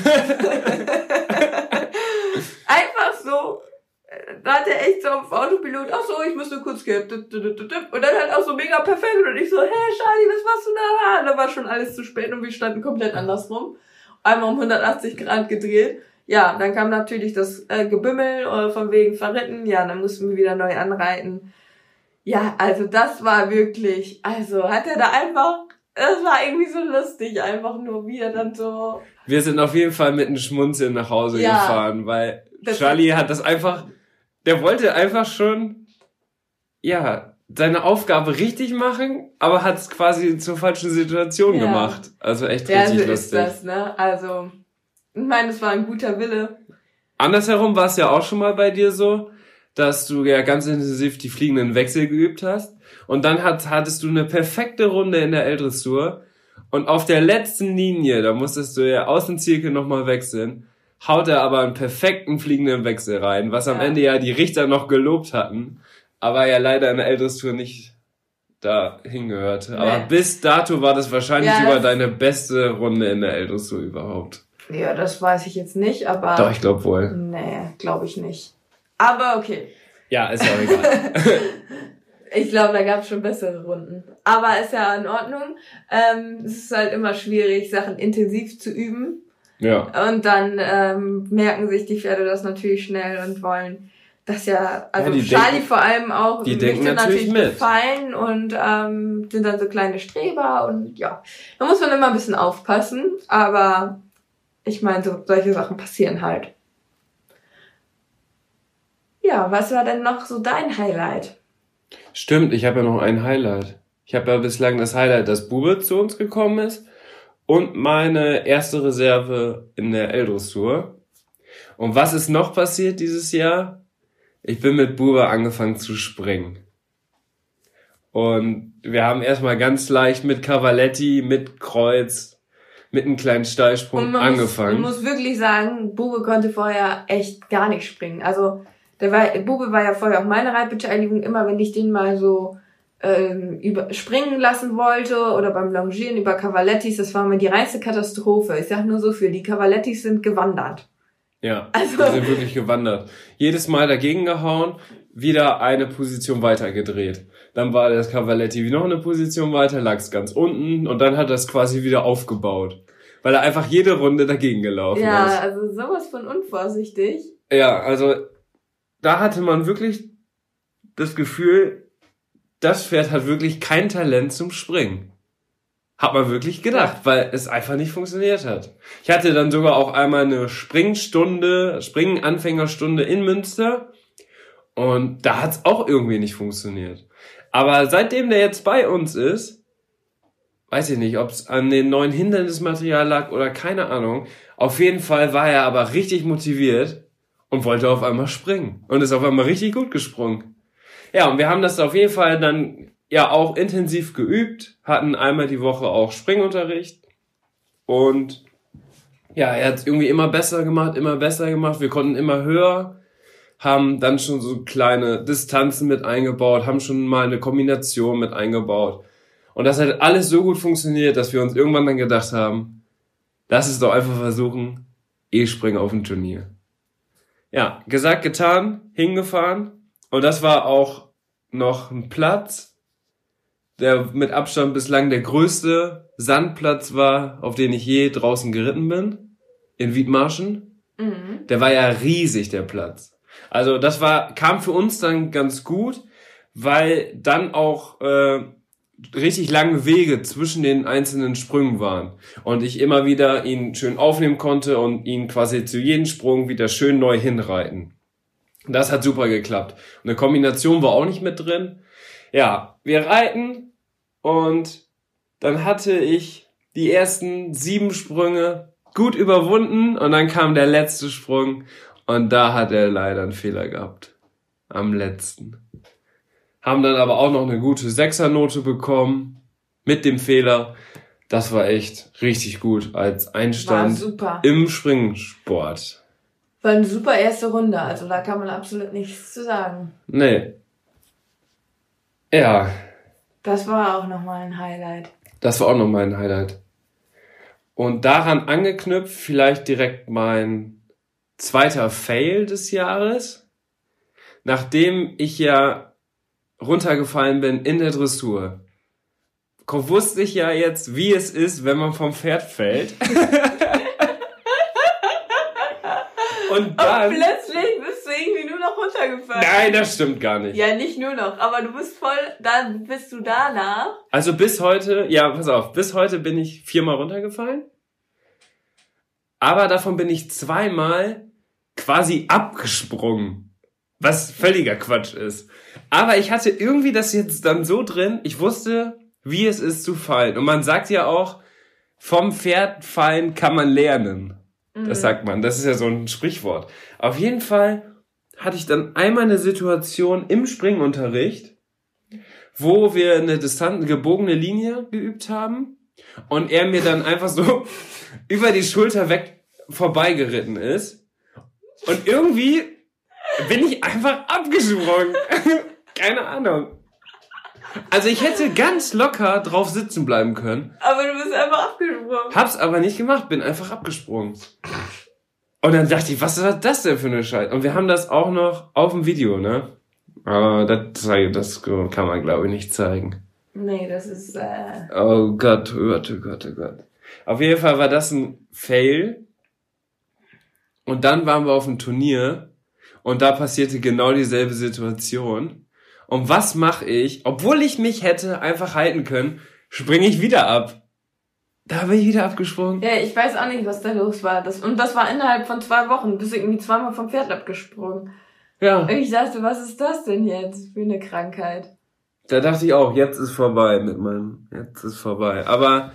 Einfach so, da hat er echt so auf Autopilot, ach so, ich muss nur kurz gehen. Und dann halt auch so mega perfekt. Und ich so, hey Charlie, was machst du da? Und da war schon alles zu spät und wir standen komplett andersrum. Einmal um 180 Grad gedreht. Ja, dann kam natürlich das Gebümmel von wegen verritten. Ja, dann mussten wir wieder neu anreiten. Ja, also das war wirklich, also hat er da einfach, das war irgendwie so lustig, einfach nur wie er dann so... Wir sind auf jeden Fall mit einem Schmunzeln nach Hause Ja. gefahren, weil Das- Charlie hat das einfach, der wollte einfach schon, ja, seine Aufgabe richtig machen, aber hat es quasi zur falschen Situation Ja. gemacht. Also echt Ja, richtig so ist lustig. das, ne? Also, ich meine, es war ein guter Wille. Andersherum war es ja auch schon mal bei dir so, dass du ja ganz intensiv die fliegenden Wechsel geübt hast. Und dann hattest du eine perfekte Runde in der L-Dressur. Und auf der letzten Linie, da musstest du ja Außenzirkel nochmal wechseln, haut er aber einen perfekten fliegenden Wechsel rein, was am Ende ja die Richter noch gelobt hatten, aber ja leider in der L-Dressur nicht da hingehörte. Nee. Aber bis dato war das wahrscheinlich sogar deine beste Runde in der L-Dressur überhaupt. Ja, das weiß ich jetzt nicht, aber... Doch, ich glaube wohl. Nee, glaube ich nicht. Aber okay. Ja, ist ja auch egal. Ich glaube, da gab es schon bessere Runden. Aber ist ja in Ordnung. Es ist halt immer schwierig, Sachen intensiv zu üben. Ja. Und dann merken sich die Pferde das natürlich schnell und wollen das ja, also ja, Charlie denken, vor allem auch, die denken natürlich mit. Gefallen und sind dann so kleine Streber und ja, da muss man immer ein bisschen aufpassen, aber ich meine, solche Sachen passieren halt. Ja, was war denn noch so dein Highlight? Stimmt, ich habe ja noch ein Highlight. Ich habe ja bislang das Highlight, dass Bube zu uns gekommen ist und meine erste Reserve in der L-Dressur. Und was ist noch passiert dieses Jahr? Ich bin mit Bube angefangen zu springen. Und wir haben erstmal ganz leicht mit Cavaletti, mit Kreuz, mit einem kleinen Steilsprung angefangen. Ich muss wirklich sagen, Bube konnte vorher echt gar nicht springen. Also Bube war ja vorher auch meine Reitbeteiligung. Immer wenn ich den mal so springen lassen wollte oder beim Longieren über Cavalettis, das war mir die reinste Katastrophe. Ich sag nur so viel, die Cavalettis sind gewandert. Ja, also, die sind wirklich gewandert. Jedes Mal dagegen gehauen, wieder eine Position weiter gedreht. Dann war das Cavaletti wie noch eine Position weiter, lag es ganz unten und dann hat er es quasi wieder aufgebaut. Weil er einfach jede Runde dagegen gelaufen ist. Ja, also sowas von unvorsichtig. Ja, also da hatte man wirklich das Gefühl, das Pferd hat wirklich kein Talent zum Springen. Hat man wirklich gedacht, weil es einfach nicht funktioniert hat. Ich hatte dann sogar auch einmal eine Springen-Anfängerstunde in Münster und da hat es auch irgendwie nicht funktioniert. Aber seitdem der jetzt bei uns ist, weiß ich nicht, ob es an den neuen Hindernismaterial lag oder keine Ahnung, auf jeden Fall war er aber richtig motiviert und wollte auf einmal springen und ist auf einmal richtig gut gesprungen. Ja, und wir haben das auf jeden Fall dann ja auch intensiv geübt, hatten einmal die Woche auch Springunterricht und ja, er hat es irgendwie immer besser gemacht, wir konnten immer höher, haben dann schon so kleine Distanzen mit eingebaut, haben schon mal eine Kombination mit eingebaut und das hat alles so gut funktioniert, dass wir uns irgendwann dann gedacht haben, lass es doch einfach versuchen, springen auf dem Turnier. Ja, gesagt, getan, hingefahren und das war auch noch ein Platz, der mit Abstand bislang der größte Sandplatz war, auf den ich je draußen geritten bin, in Wiedmarschen. Mhm. Der war ja riesig, der Platz. Also das kam für uns dann ganz gut, weil dann auch richtig lange Wege zwischen den einzelnen Sprüngen waren und ich immer wieder ihn schön aufnehmen konnte und ihn quasi zu jedem Sprung wieder schön neu hinreiten. Das hat super geklappt. Und eine Kombination war auch nicht mit drin. Ja, wir reiten und dann hatte ich die ersten 7 Sprünge gut überwunden und dann kam der letzte Sprung und da hat er leider einen Fehler gehabt. Am letzten. Haben dann aber auch noch eine gute 6er-Note bekommen mit dem Fehler. Das war echt richtig gut als Einstand im Springsport. War eine super erste Runde, also da kann man absolut nichts zu sagen. Nee. Ja. Das war auch nochmal ein Highlight. Und daran angeknüpft vielleicht direkt mein zweiter Fail des Jahres. Nachdem ich ja runtergefallen bin in der Dressur, wusste ich ja jetzt, wie es ist, wenn man vom Pferd fällt. Und plötzlich bist du irgendwie nur noch runtergefallen. Nein, das stimmt gar nicht. Ja, nicht nur noch, aber du bist bist du danach. Also bis heute, ja, pass auf, bis heute bin ich 4-mal runtergefallen. Aber davon bin ich 2-mal quasi abgesprungen. Was völliger Quatsch ist. Aber ich hatte irgendwie das jetzt dann so drin, ich wusste, wie es ist zu fallen. Und man sagt ja auch, vom Pferd fallen kann man lernen. Das sagt man, das ist ja so ein Sprichwort. Auf jeden Fall hatte ich dann einmal eine Situation im Springunterricht, wo wir eine gebogene Linie geübt haben und er mir dann einfach so über die Schulter weg vorbeigeritten ist und irgendwie bin ich einfach abgesprungen. Keine Ahnung. Also ich hätte ganz locker drauf sitzen bleiben können. Aber du bist einfach abgesprungen. Hab's aber nicht gemacht, bin einfach abgesprungen. Und dann dachte ich, was ist das denn für eine Scheiße? Und wir haben das auch noch auf dem Video, ne? Aber das kann man, glaube ich, nicht zeigen. Nee, das ist... Oh Gott, oh Gott, oh Gott, oh Gott. Auf jeden Fall war das ein Fail. Und dann waren wir auf dem Turnier und da passierte genau dieselbe Situation. Und was mache ich? Obwohl ich mich hätte einfach halten können, springe ich wieder ab. Da bin ich wieder abgesprungen. Ja, ich weiß auch nicht, was da los war. Und das war innerhalb von 2 Wochen. Du bist irgendwie 2-mal vom Pferd abgesprungen. Ja. Und ich dachte, was ist das denn jetzt für eine Krankheit? Da dachte ich auch, jetzt ist vorbei jetzt ist vorbei. Aber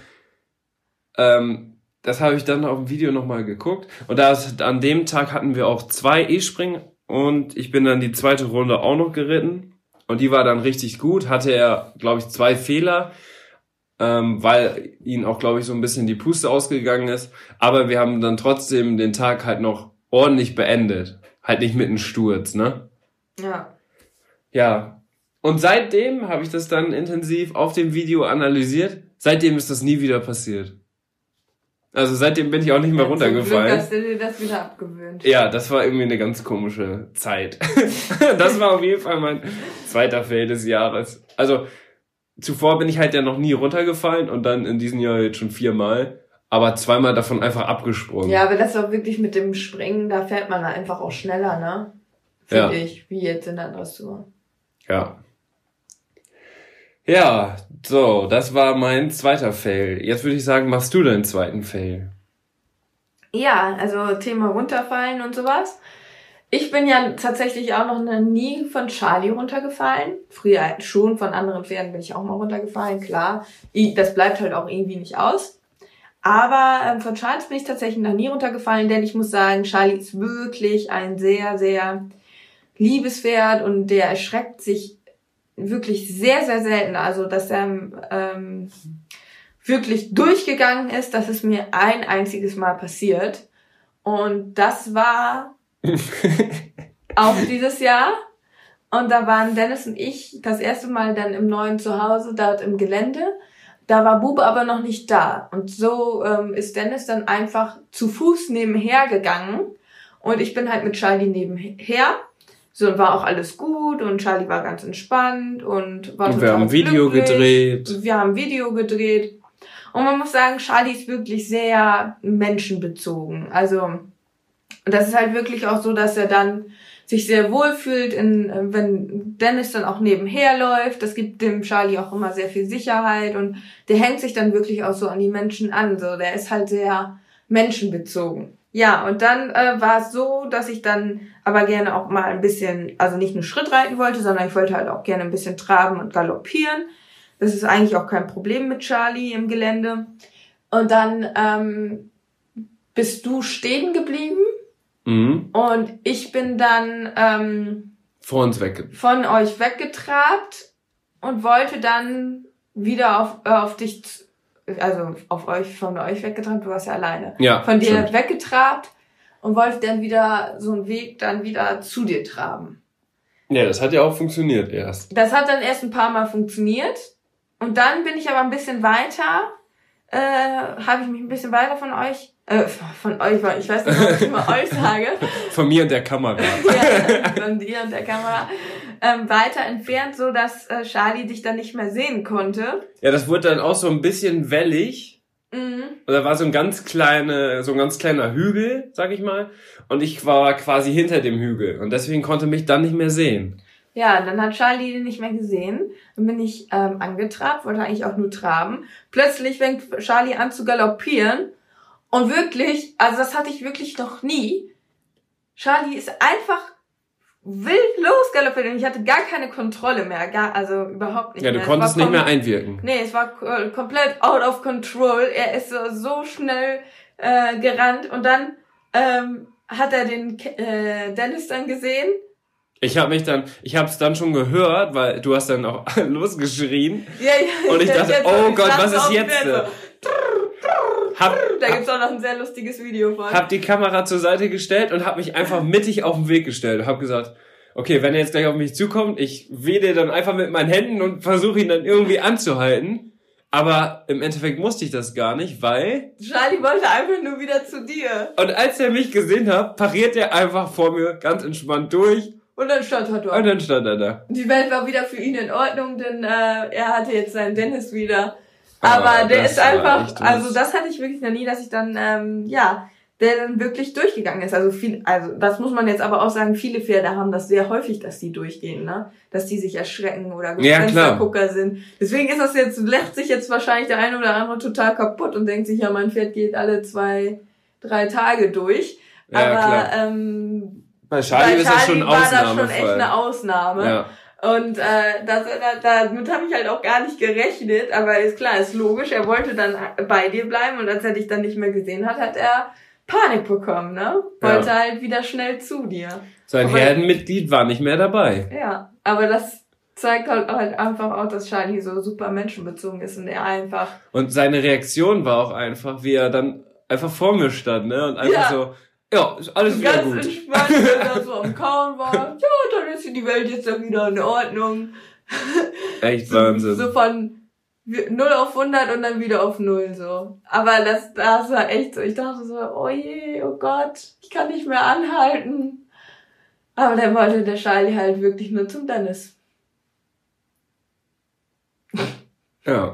das habe ich dann auf dem Video nochmal geguckt. Und an dem Tag hatten wir auch 2 E-Springen und ich bin dann die zweite Runde auch noch geritten. Und die war dann richtig gut. Hatte er, glaube ich, 2 Fehler, weil ihn auch, glaube ich, so ein bisschen die Puste ausgegangen ist. Aber wir haben dann trotzdem den Tag halt noch ordentlich beendet. Halt nicht mit einem Sturz, ne? Ja. Ja. Und seitdem habe ich das dann intensiv auf dem Video analysiert. Seitdem ist das nie wieder passiert. Also seitdem bin ich auch nicht mehr runtergefallen. Zum Glück hast du dir das wieder abgewöhnt. Ja, das war irgendwie eine ganz komische Zeit. Das war auf jeden Fall mein zweiter Fail des Jahres. Also zuvor bin ich halt ja noch nie runtergefallen und dann in diesem Jahr jetzt schon 4-mal. Aber 2-mal davon einfach abgesprungen. Ja, aber das war wirklich mit dem Springen, da fährt man einfach auch schneller, ne? Finde ich, wie jetzt in der Dressur. Ja. Ja, so, das war mein zweiter Fail. Jetzt würde ich sagen, machst du deinen zweiten Fail? Ja, also Thema runterfallen und sowas. Ich bin ja tatsächlich auch noch nie von Charlie runtergefallen. Früher schon, von anderen Pferden bin ich auch mal runtergefallen, klar. Das bleibt halt auch irgendwie nicht aus. Aber von Charles bin ich tatsächlich noch nie runtergefallen, denn ich muss sagen, Charlie ist wirklich ein sehr, sehr liebes Pferd und der erschreckt sich wirklich sehr, sehr selten. Also, dass er wirklich durchgegangen ist, das ist mir ein einziges Mal passiert. Und das war auch dieses Jahr. Und da waren Dennis und ich das erste Mal dann im neuen Zuhause, dort im Gelände. Da war Bube aber noch nicht da. Und so ist Dennis dann einfach zu Fuß nebenher gegangen. Und ich bin halt mit Charlie nebenher. So, war auch alles gut und Charlie war ganz entspannt und war total wir haben ein Video gedreht. Wir haben ein Video gedreht. Und man muss sagen, Charlie ist wirklich sehr menschenbezogen. Also, und das ist halt wirklich auch so, dass er dann sich sehr wohl fühlt, wenn Dennis dann auch nebenher läuft. Das gibt dem Charlie auch immer sehr viel Sicherheit und der hängt sich dann wirklich auch so an die Menschen an. So, der ist halt sehr menschenbezogen. Ja, und dann war es so, dass ich dann aber gerne auch mal ein bisschen, also nicht nur Schritt reiten wollte, sondern ich wollte halt auch gerne ein bisschen traben und galoppieren. Das ist eigentlich auch kein Problem mit Charlie im Gelände. Und dann bist du stehen geblieben. Mhm. Und ich bin dann von euch weggetrabt und wollte dann wieder auf dich, also von euch weggetrabt, du warst ja alleine. Ja, von dir stimmt. weggetrabt und wollte dann wieder so einen Weg dann wieder zu dir traben. Ja, das hat ja auch funktioniert erst. Das hat dann erst ein paar Mal funktioniert und dann bin ich aber ein bisschen weiter, habe ich mich ein bisschen weiter von euch, ich weiß nicht, was ich immer euch sage. Von mir und der Kamera. Ja, von dir und der Kamera. Weiter entfernt, so dass Charlie dich dann nicht mehr sehen konnte. Ja, das wurde dann auch so ein bisschen wellig. Mhm. Und da war so ein ganz kleiner Hügel, sag ich mal. Und ich war quasi hinter dem Hügel. Und deswegen konnte mich dann nicht mehr sehen. Ja, dann hat Charlie den nicht mehr gesehen. Dann bin ich angetrabt, wollte eigentlich auch nur traben. Plötzlich fängt Charlie an zu galoppieren. Und wirklich, also das hatte ich wirklich noch nie. Charlie ist einfach wild losgaloppiert und ich hatte gar keine Kontrolle mehr. Also überhaupt nicht mehr. Ja, du konntest nicht mehr einwirken. Nee, es war komplett out of control. Er ist so schnell gerannt und dann hat er den Dennis dann gesehen Ich hab's dann schon gehört, weil du hast dann auch losgeschrien. Ja. Und ich dachte, oh Gott, was ist jetzt? Da gibt's auch noch ein sehr lustiges Video von. Hab die Kamera zur Seite gestellt und hab mich einfach mittig auf den Weg gestellt. Hab gesagt, okay, wenn er jetzt gleich auf mich zukommt, ich wedel dann einfach mit meinen Händen und versuche ihn dann irgendwie anzuhalten. Aber im Endeffekt musste ich das gar nicht, weil... Charlie wollte einfach nur wieder zu dir. Und als er mich gesehen hat, pariert er einfach vor mir ganz entspannt durch. Und dann stand er da. Und dann stand er da. Die Welt war wieder für ihn in Ordnung, denn er hatte jetzt seinen Dennis wieder. Aber der ist einfach, also das hatte ich wirklich noch nie, dass ich dann, der dann wirklich durchgegangen ist. Also das muss man jetzt aber auch sagen, viele Pferde haben das sehr häufig, dass die durchgehen, ne? Dass die sich erschrecken oder Gespenstergucker sind. Deswegen ist das lächt sich jetzt wahrscheinlich der eine oder andere total kaputt und denkt sich, ja, mein Pferd geht alle 2-3 Tage durch. Ja, aber, klar. Bei Charlie ist das schon ein Ausnahmefall. War das schon echt eine Ausnahme. Ja. Und damit habe ich halt auch gar nicht gerechnet, aber ist klar, ist logisch, er wollte dann bei dir bleiben und als er dich dann nicht mehr gesehen hat, hat er Panik bekommen, ne? Wollte halt wieder schnell zu dir. Sein Herdenmitglied war nicht mehr dabei. Ja, aber das zeigt halt einfach auch, dass Charlie so super menschenbezogen ist und er einfach... Und seine Reaktion war auch einfach, wie er dann einfach vor mir stand, ne? Und einfach so... Ja, ist alles wieder ganz gut. Ganz entspannt, wenn er so am Kauen war. Ja, dann ist die Welt jetzt dann wieder in Ordnung. Echt Wahnsinn. So von 0 auf 100 und dann wieder auf 0, so. Aber das war echt so. Ich dachte so, oh je, oh Gott, ich kann nicht mehr anhalten. Aber dann wollte der Charlie halt wirklich nur zum Dennis. Ja.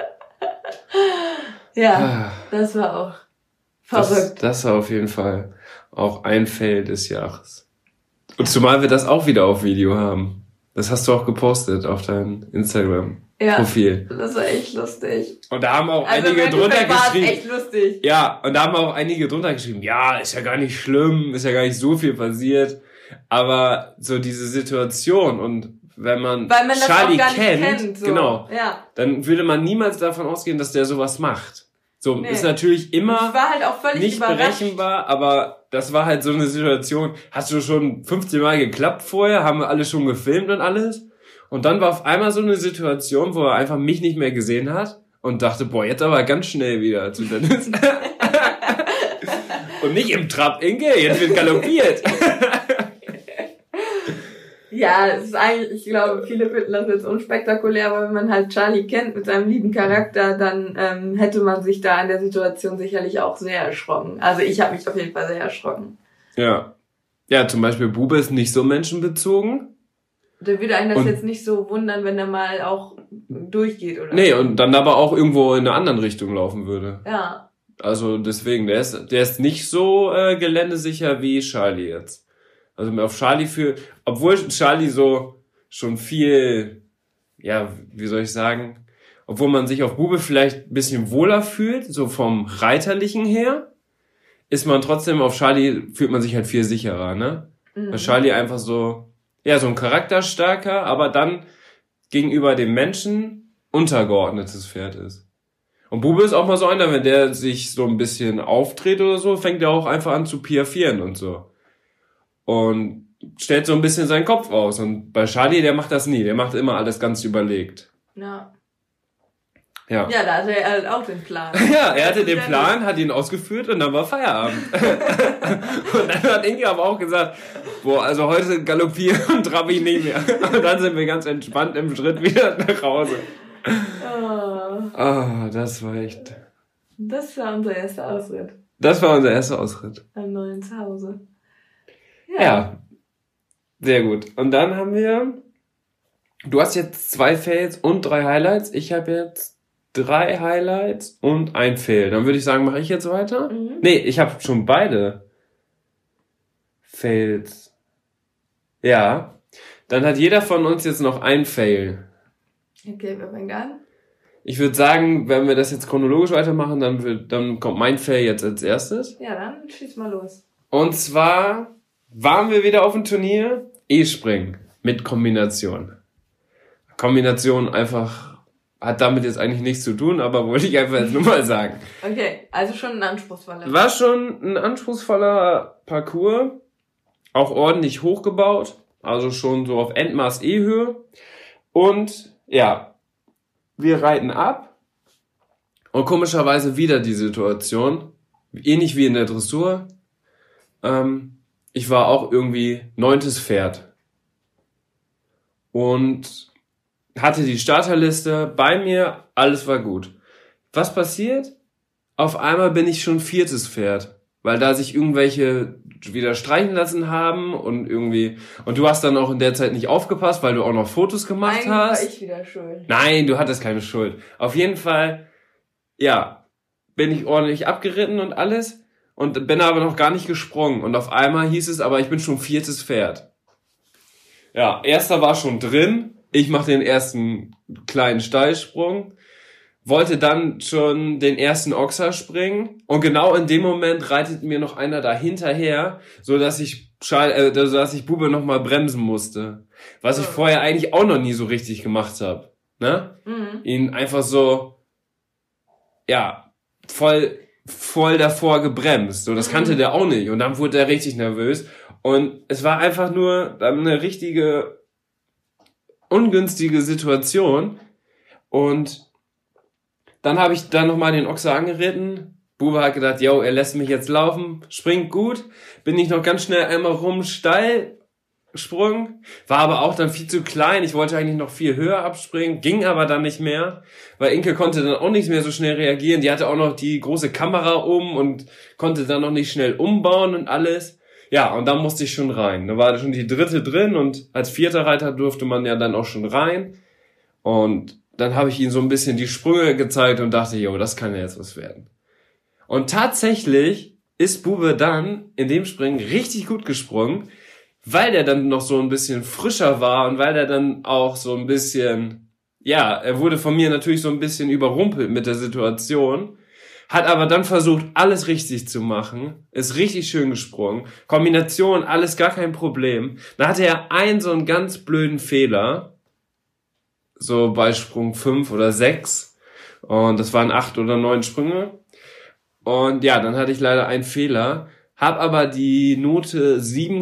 Ja, das war auch verrückt. Das war auf jeden Fall auch ein Fail des Jahres. Und zumal wir das auch wieder auf Video haben. Das hast du auch gepostet auf dein Instagram-Profil. Ja, das war echt lustig. Und da haben auch einige drunter geschrieben. Echt lustig. Ja, und da haben auch einige drunter geschrieben, ja, ist ja gar nicht schlimm, ist ja gar nicht so viel passiert. Aber so diese Situation und wenn man Charlie kennt, so. Genau, ja. dann würde man niemals davon ausgehen, dass der sowas macht. So, ist natürlich immer ich war halt auch völlig nicht berechenbar, aber das war halt so eine Situation, hast du schon 15 Mal geklappt vorher, haben wir alle schon gefilmt und alles. Und dann war auf einmal so eine Situation, wo er einfach mich nicht mehr gesehen hat und dachte, boah, jetzt aber ganz schnell wieder zu Dennis. Und nicht im Trab, Inge, jetzt wird galoppiert. Ja, es ist eigentlich, ich glaube, viele finden das jetzt unspektakulär, aber wenn man halt Charlie kennt mit seinem lieben Charakter, dann hätte man sich da in der Situation sicherlich auch sehr erschrocken. Also ich habe mich auf jeden Fall sehr erschrocken. Ja. Ja, zum Beispiel Bube ist nicht so menschenbezogen. Der würde einen das jetzt nicht so wundern, wenn er mal auch durchgeht, oder? Nee, und dann aber auch irgendwo in einer anderen Richtung laufen würde. Ja. Also deswegen, der ist nicht so geländesicher wie Charlie jetzt. Also auf Charlie obwohl Charlie so schon viel, ja, wie soll ich sagen, obwohl man sich auf Bube vielleicht ein bisschen wohler fühlt, so vom Reiterlichen her, ist man trotzdem auf Charlie, fühlt man sich halt viel sicherer, ne? Mhm. Weil Charlie einfach so, ja, so ein charakterstarker, aber dann gegenüber dem Menschen untergeordnetes Pferd ist. Und Bube ist auch mal so einer, wenn der sich so ein bisschen aufdreht oder so, fängt er auch einfach an zu piaffieren und so. Und stellt so ein bisschen seinen Kopf aus. Und bei Charlie, der macht das nie. Der macht immer alles ganz überlegt. Ja. Ja. Ja, da hatte er halt auch den Plan. Ja, er hatte den Plan, hat ihn ausgeführt und dann war Feierabend. Und dann hat Inge aber auch gesagt, boah, also heute galoppieren und trabe ich nicht mehr. Und dann sind wir ganz entspannt im Schritt wieder nach Hause. Oh, das war echt... Das war unser erster Ausritt. Das war unser erster Ausritt. Am neuen Zuhause. Ja, sehr gut. Und dann haben wir, du hast jetzt 2 Fails und 3 Highlights. Ich habe jetzt 3 Highlights und ein Fail. Dann würde ich sagen, mache ich jetzt weiter? Mhm. Nee, ich habe schon beide Fails. Ja, dann hat jeder von uns jetzt noch ein Fail. Okay, wer fängt an? Ich würde sagen, wenn wir das jetzt chronologisch weitermachen, dann kommt mein Fail jetzt als erstes. Ja, dann schieß mal los. Und zwar waren wir wieder auf dem Turnier E-Springen mit Kombination. Kombination einfach hat damit jetzt eigentlich nichts zu tun, aber wollte ich einfach jetzt nur mal sagen. Okay, also schon ein anspruchsvoller. War schon ein anspruchsvoller Parcours, auch ordentlich hochgebaut. also schon so auf Endmaß E-Höhe. Und ja, wir reiten ab und komischerweise wieder die Situation, ähnlich wie in der Dressur. Ich war auch irgendwie 9. Pferd und hatte die Starterliste bei mir, alles war gut. Was passiert? Auf einmal bin ich schon 4. Pferd, weil da sich irgendwelche wieder streichen lassen haben und du hast dann auch in der Zeit nicht aufgepasst, weil du auch noch Fotos gemacht Eigentlich hast. war ich wieder schuld. Nein, du hattest keine Schuld. Auf jeden Fall, ja, bin ich ordentlich abgeritten und alles und bin aber noch gar nicht gesprungen und auf einmal hieß es aber, ich bin schon 4. Pferd. Ja, 1. war schon drin, ich mache den ersten kleinen Steilsprung, wollte dann schon den ersten Ochser springen und genau in dem Moment reitet mir noch einer da hinterher, so dass ich Bube noch mal bremsen musste, was ich vorher eigentlich auch noch nie so richtig gemacht habe, ne? Ihn einfach so voll davor gebremst, so das kannte der auch nicht und dann wurde er richtig nervös und es war einfach nur eine richtige ungünstige Situation und dann habe ich dann nochmal den Ochser angeritten. Bube hat gedacht, yo, er lässt mich jetzt laufen, springt gut. Bin ich noch ganz schnell einmal steil war aber auch dann viel zu klein. Ich wollte eigentlich noch viel höher abspringen, ging aber dann nicht mehr, weil Inke konnte dann auch nicht mehr so schnell reagieren. Die hatte auch noch die große Kamera und konnte dann noch nicht schnell umbauen und alles. Ja, und dann musste ich schon rein. Da war schon die 3. drin und als 4. Reiter durfte man ja dann auch schon rein. Und dann habe ich ihm so ein bisschen die Sprünge gezeigt und dachte, jo, das kann ja jetzt was werden. Und tatsächlich ist Bube dann in dem Springen richtig gut gesprungen, weil der dann noch so ein bisschen frischer war und weil der dann auch so ein bisschen, ja, er wurde von mir natürlich so ein bisschen überrumpelt mit der Situation, hat aber dann versucht, alles richtig zu machen, ist richtig schön gesprungen, Kombination, alles gar kein Problem. Dann hatte er so einen ganz blöden Fehler, so bei Sprung 5 oder 6 und das waren 8 oder 9 Sprünge und ja, dann hatte ich leider einen Fehler, habe aber die Note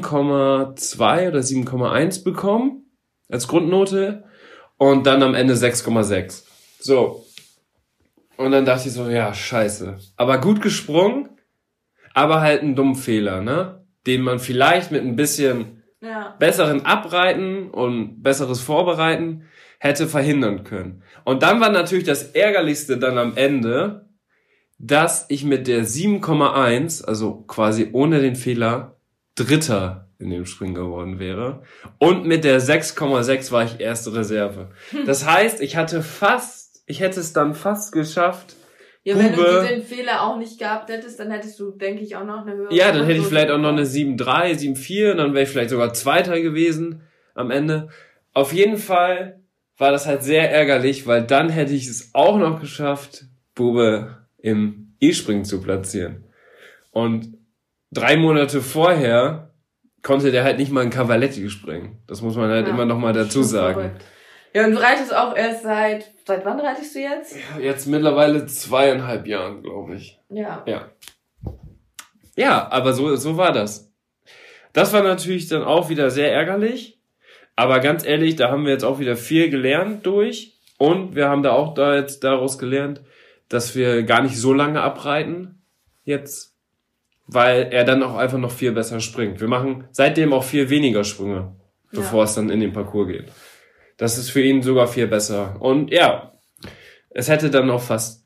7,2 oder 7,1 bekommen als Grundnote und dann am Ende 6,6. So. Und dann dachte ich so, ja, scheiße. Aber gut gesprungen, aber halt einen dummen Fehler, ne? Den man vielleicht mit ein bisschen besseren Abreiten und besseres Vorbereiten hätte verhindern können. Und dann war natürlich das Ärgerlichste dann am Ende, dass ich mit der 7,1, also quasi ohne den Fehler, 3. in dem Springen geworden wäre. Und mit der 6,6 war ich 1. Reserve. Das heißt, ich hätte es dann fast geschafft. Ja, wenn du diesen Fehler auch nicht gehabt hättest, dann hättest du, denke ich, auch noch eine höhere. Ja, dann hätte ich vielleicht auch noch eine 7,3, 7,4 und dann wäre ich vielleicht sogar 2. gewesen am Ende. Auf jeden Fall war das halt sehr ärgerlich, weil dann hätte ich es auch noch geschafft, Bube im E-Springen zu platzieren. Und 3 Monate vorher konnte der halt nicht mal ein Cavaletti springen. Das muss man halt immer noch mal dazu sagen. Verrückt. Ja, und du reitest auch erst seit wann reitest du jetzt? Ja, jetzt mittlerweile 2,5 Jahren, glaube ich. Ja. Ja, aber so war das. Das war natürlich dann auch wieder sehr ärgerlich. Aber ganz ehrlich, da haben wir jetzt auch wieder viel gelernt durch. Und wir haben jetzt daraus gelernt, dass wir gar nicht so lange abreiten jetzt, weil er dann auch einfach noch viel besser springt. Wir machen seitdem auch viel weniger Sprünge, bevor es dann in den Parcours geht. Das ist für ihn sogar viel besser. Und ja, es wäre dann auch fast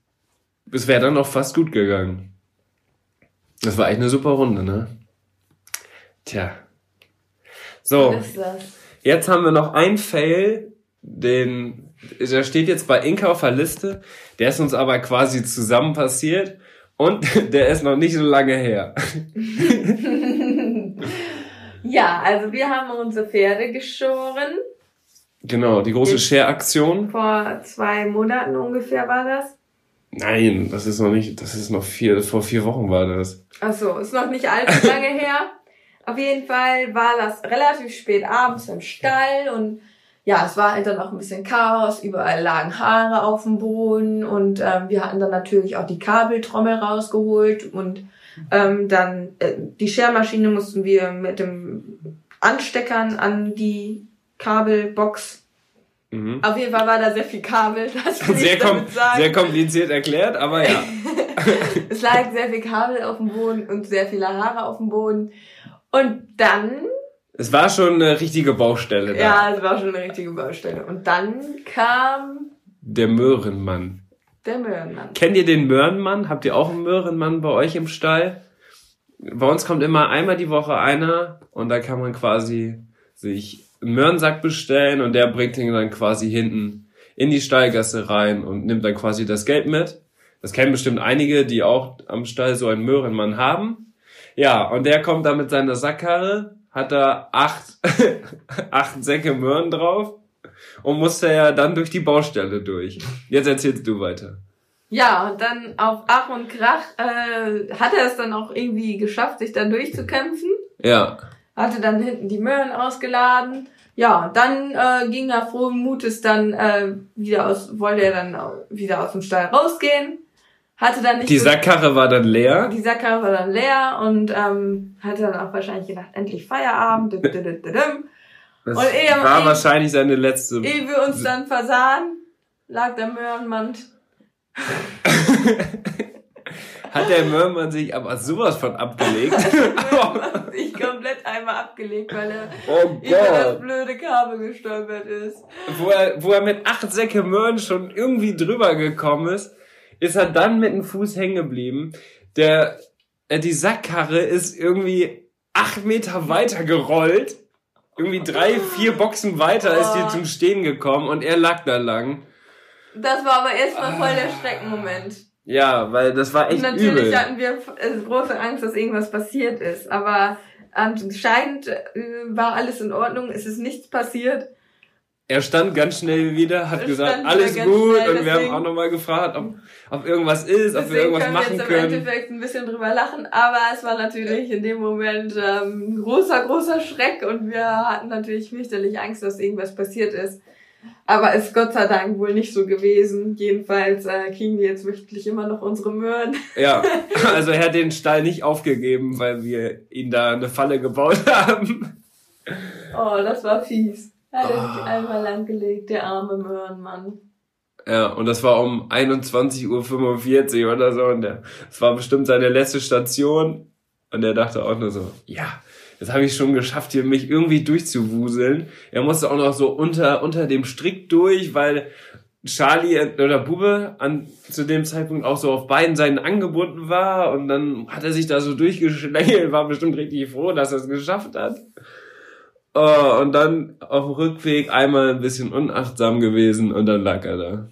gut gegangen. Das war echt eine super Runde, ne? Tja. So. Was ist das? Jetzt haben wir noch einen Fail, der steht jetzt bei Inka auf der Liste, der ist uns aber quasi zusammen passiert und der ist noch nicht so lange her. Ja, also wir haben unsere Pferde geschoren. Genau, die große Share-Aktion. Vor 2 Monaten ungefähr war das. Nein, vor 4 Wochen war das. Ach so, ist noch nicht allzu lange her. Auf jeden Fall war das relativ spät abends im Stall und ja, es war halt dann auch ein bisschen Chaos, überall lagen Haare auf dem Boden und wir hatten dann natürlich auch die Kabeltrommel rausgeholt und dann die Schermaschine mussten wir mit dem Ansteckern an die Kabelbox. Auf jeden Fall war da sehr viel Kabel. Das will ich damit sagen. Sehr kompliziert erklärt, aber ja. Es lag sehr viel Kabel auf dem Boden und sehr viele Haare auf dem Boden. Und dann... Es war schon eine richtige Baustelle da. Ja, es war schon eine richtige Baustelle. Und dann kam... Der Möhrenmann. Der Möhrenmann. Kennt ihr den Möhrenmann? Habt ihr auch einen Möhrenmann bei euch im Stall? Bei uns kommt immer einmal die Woche einer und da kann man quasi sich einen Möhrensack bestellen und der bringt ihn dann quasi hinten in die Stallgasse rein und nimmt dann quasi das Geld mit. Das kennen bestimmt einige, die auch am Stall so einen Möhrenmann haben. Ja, und der kommt da mit seiner Sackkarre, hat da 8 Säcke Möhren drauf und musste ja dann durch die Baustelle durch. Jetzt erzählst du weiter. Ja, und dann auf Ach und Krach hat er es dann auch irgendwie geschafft, sich da durchzukämpfen. Ja. Hatte dann hinten die Möhren ausgeladen. Ja, dann ging er frohen Mutes dann wollte er dann wieder aus dem Stall rausgehen. Hatte dann nicht die Sackkarre war dann leer. Die Sackkarre war dann leer und hatte dann auch wahrscheinlich gedacht, endlich Feierabend. Das war wahrscheinlich seine letzte... Ehe wir uns dann versahen, lag der Möhrenmann... Hat der Möhrenmann sich aber sowas von abgelegt? Hat sich komplett einmal abgelegt, weil er über das blöde Kabel gestolpert ist. Wo er mit 8 Säcke Möhren schon irgendwie drüber gekommen ist er dann mit dem Fuß hängen geblieben. Die Sackkarre ist irgendwie 8 Meter weiter gerollt. Irgendwie 3, 4 Boxen weiter ist die zum Stehen gekommen und er lag da lang. Das war aber erstmal voll der Schreckenmoment. Ja, weil das war echt übel. Natürlich hatten wir große Angst, dass irgendwas passiert ist, aber anscheinend war alles in Ordnung, es ist nichts passiert. Er stand ganz schnell wieder, hat gesagt, alles gut und wir haben auch nochmal gefragt, ob irgendwas ist, ob wir irgendwas machen können. Deswegen können wir jetzt im Endeffekt ein bisschen drüber lachen, aber es war natürlich in dem Moment großer Schreck und wir hatten natürlich fürchterlich Angst, dass irgendwas passiert ist. Aber ist Gott sei Dank wohl nicht so gewesen. Jedenfalls kriegen wir jetzt wirklich immer noch unsere Möhren. Ja, also er hat den Stall nicht aufgegeben, weil wir ihn da eine Falle gebaut haben. Oh, das war fies. Hat er sich einmal langgelegt, der arme Möhrenmann. Ja, und das war um 21:45 Uhr oder so. Und das war bestimmt seine letzte Station. Und er dachte auch nur so, ja, jetzt habe ich schon geschafft, hier mich irgendwie durchzuwuseln. Er musste auch noch so unter dem Strick durch, weil Charlie oder Bube zu dem Zeitpunkt auch so auf beiden Seiten angebunden war. Und dann hat er sich da so durchgeschlängelt, war bestimmt richtig froh, dass er es geschafft hat. Und dann auf dem Rückweg einmal ein bisschen unachtsam gewesen und dann lag er da.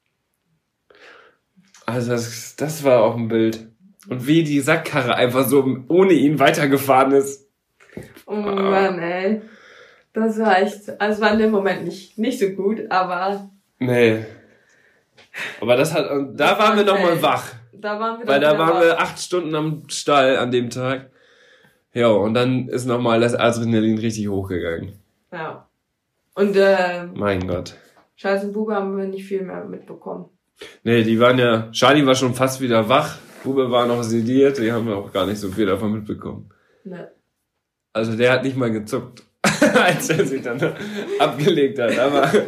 Also das war auch ein Bild. Und wie die Sackkarre einfach so ohne ihn weitergefahren ist. Oh Mann, ey. Das war echt, also war in dem Moment nicht so gut, aber... Nee. Aber da waren wir nochmal wach. Weil da waren wir 8 Stunden am Stall an dem Tag. Ja, und dann ist nochmal das Adrenalin richtig hochgegangen. Ja. Und mein Gott. Charles und Bube haben wir nicht viel mehr mitbekommen. Nee, Charlie war schon fast wieder wach, Bube war noch sediert, die haben auch gar nicht so viel davon mitbekommen. Nee. Also der hat nicht mal gezuckt, als er sich dann abgelegt hat,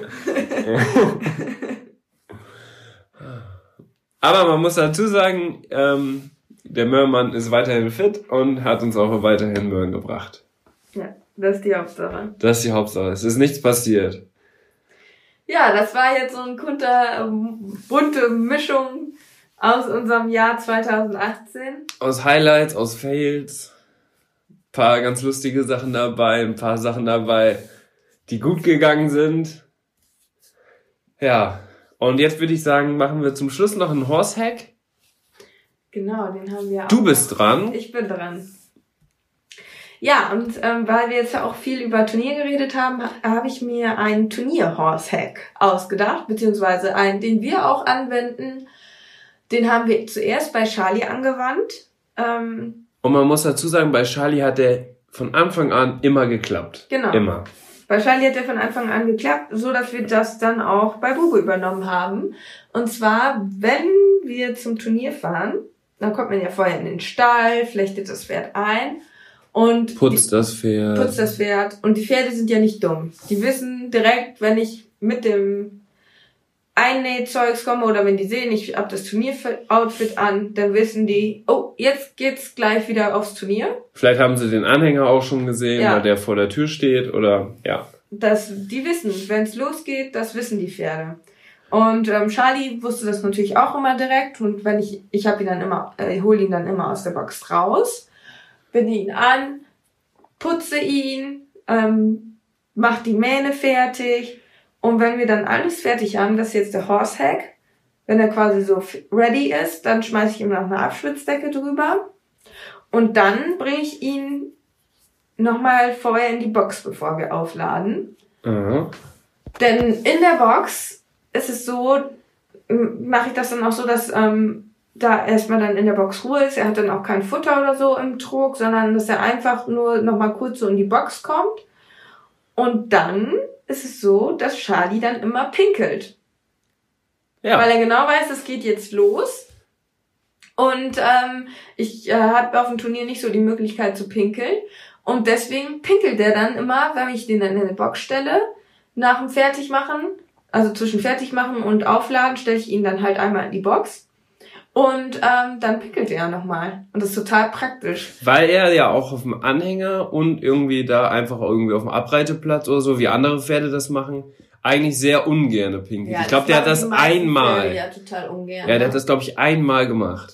aber man muss dazu sagen, der Möhrenmann ist weiterhin fit und hat uns auch weiterhin Möhren gebracht. Ja, das ist die Hauptsache. Das ist die Hauptsache. Es ist nichts passiert. Ja, das war jetzt so eine bunte Mischung aus unserem Jahr 2018. Aus Highlights, aus Fails. Ein paar ganz lustige Sachen dabei, ein paar Sachen dabei, die gut gegangen sind. Ja, und jetzt würde ich sagen, machen wir zum Schluss noch einen Horse-Hack. Genau, den haben wir auch. Du bist dran. Ich bin dran. Ja, und weil wir jetzt ja auch viel über Turnier geredet haben, habe ich mir einen Turnier-Horse-Hack ausgedacht, beziehungsweise einen, den wir auch anwenden. Den haben wir zuerst bei Charlie angewandt. Und man muss dazu sagen, bei Charlie hat der von Anfang an immer geklappt. Genau. Immer. Bei Charlie hat der von Anfang an geklappt, so dass wir das dann auch bei Bube übernommen haben. Und zwar, wenn wir zum Turnier fahren, dann kommt man ja vorher in den Stall, flechtet das Pferd ein Und Putzt das Pferd. Und die Pferde sind ja nicht dumm. Die wissen direkt, wenn ich mit dem Einnähzeugs komme oder wenn die sehen, ich hab das Turnieroutfit an, dann wissen die, oh, jetzt geht's gleich wieder aufs Turnier. Vielleicht haben sie den Anhänger auch schon gesehen, weil der vor der Tür steht oder ja. Die wissen, wenn es losgeht, das wissen die Pferde. Und Charlie wusste das natürlich auch immer direkt und wenn ich habe ihn dann immer, hole ihn dann immer aus der Box raus, binde ihn an, putze ihn, mach die Mähne fertig und wenn wir dann alles fertig haben, das ist jetzt der Horsehack, wenn er quasi so ready ist, dann schmeiße ich ihm noch eine Abschwitzdecke drüber und dann bringe ich ihn nochmal vorher in die Box, bevor wir aufladen. Mhm. Denn in der Box ist es so, mache ich das dann auch so, dass da erstmal dann in der Box Ruhe ist. Er hat dann auch kein Futter oder so im Trog, sondern dass er einfach nur nochmal kurz so in die Box kommt. Und dann ist es so, dass Charlie dann immer pinkelt. Ja. Weil er genau weiß, es geht jetzt los. Und ich habe auf dem Turnier nicht so die Möglichkeit zu pinkeln. Und deswegen pinkelt der dann immer, wenn ich den dann in eine Box stelle, nach dem Fertigmachen, also zwischen Fertigmachen und Aufladen, stelle ich ihn dann halt einmal in die Box. Und dann pinkelt er nochmal. Und das ist total praktisch. Weil er ja auch auf dem Anhänger und irgendwie da einfach irgendwie auf dem Abreiteplatz oder so, wie andere Pferde das machen, eigentlich sehr ungerne pinkelt. Ja, ich glaube, der hat das einmal. Pferde ja total ungern. Ja, der hat das, glaube ich, einmal gemacht.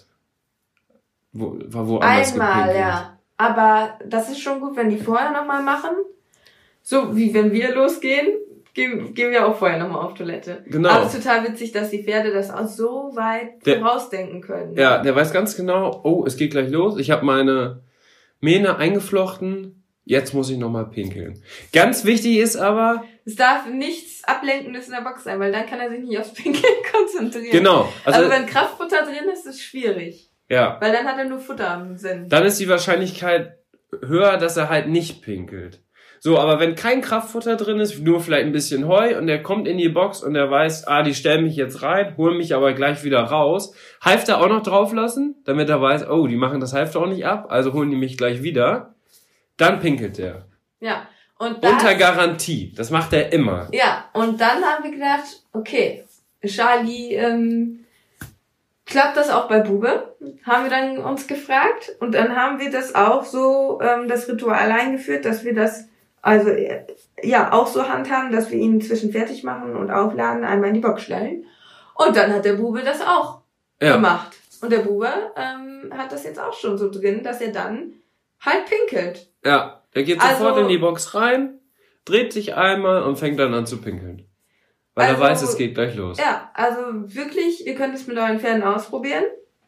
Woanders einmal, gepinkelt. Ja. Aber das ist schon gut, wenn die vorher nochmal machen. So wie wenn wir losgehen, gehen wir auch vorher nochmal auf Toilette. Genau. Aber es ist total witzig, dass die Pferde das auch so weit vorausdenken können. Ne? Ja, der weiß ganz genau, oh, es geht gleich los. Ich habe meine Mähne eingeflochten. Jetzt muss ich nochmal pinkeln. Ganz wichtig ist aber... Es darf nichts Ablenkendes in der Box sein, weil dann kann er sich nicht aufs Pinkeln konzentrieren. Genau. Also wenn Kraftfutter drin ist, ist es schwierig. Ja. Weil dann hat er nur Futter im Sinn. Dann ist die Wahrscheinlichkeit höher, dass er halt nicht pinkelt. So, aber wenn kein Kraftfutter drin ist, nur vielleicht ein bisschen Heu und er kommt in die Box und er weiß, die stellen mich jetzt rein, holen mich aber gleich wieder raus, Halfter auch noch drauf lassen, damit er weiß, oh, die machen das Halfter auch nicht ab, also holen die mich gleich wieder, dann pinkelt er. Ja. Und unter Garantie. Das macht er immer. Ja, und dann haben wir gedacht, okay, Charlie, klappt das auch bei Bube? Haben wir dann uns gefragt. Und dann haben wir das auch so, das Ritual eingeführt, dass wir das, also, ja, auch so handhaben, dass wir ihn zwischen fertig machen und aufladen, einmal in die Box stellen. Und dann hat der Bube das auch gemacht. Und der Bube, hat das jetzt auch schon so drin, dass er dann halt pinkelt. Ja, er geht sofort in die Box rein, dreht sich einmal und fängt dann an zu pinkeln. Weil er weiß, es geht gleich los. Ja, also wirklich, ihr könnt es mit euren Pferden ausprobieren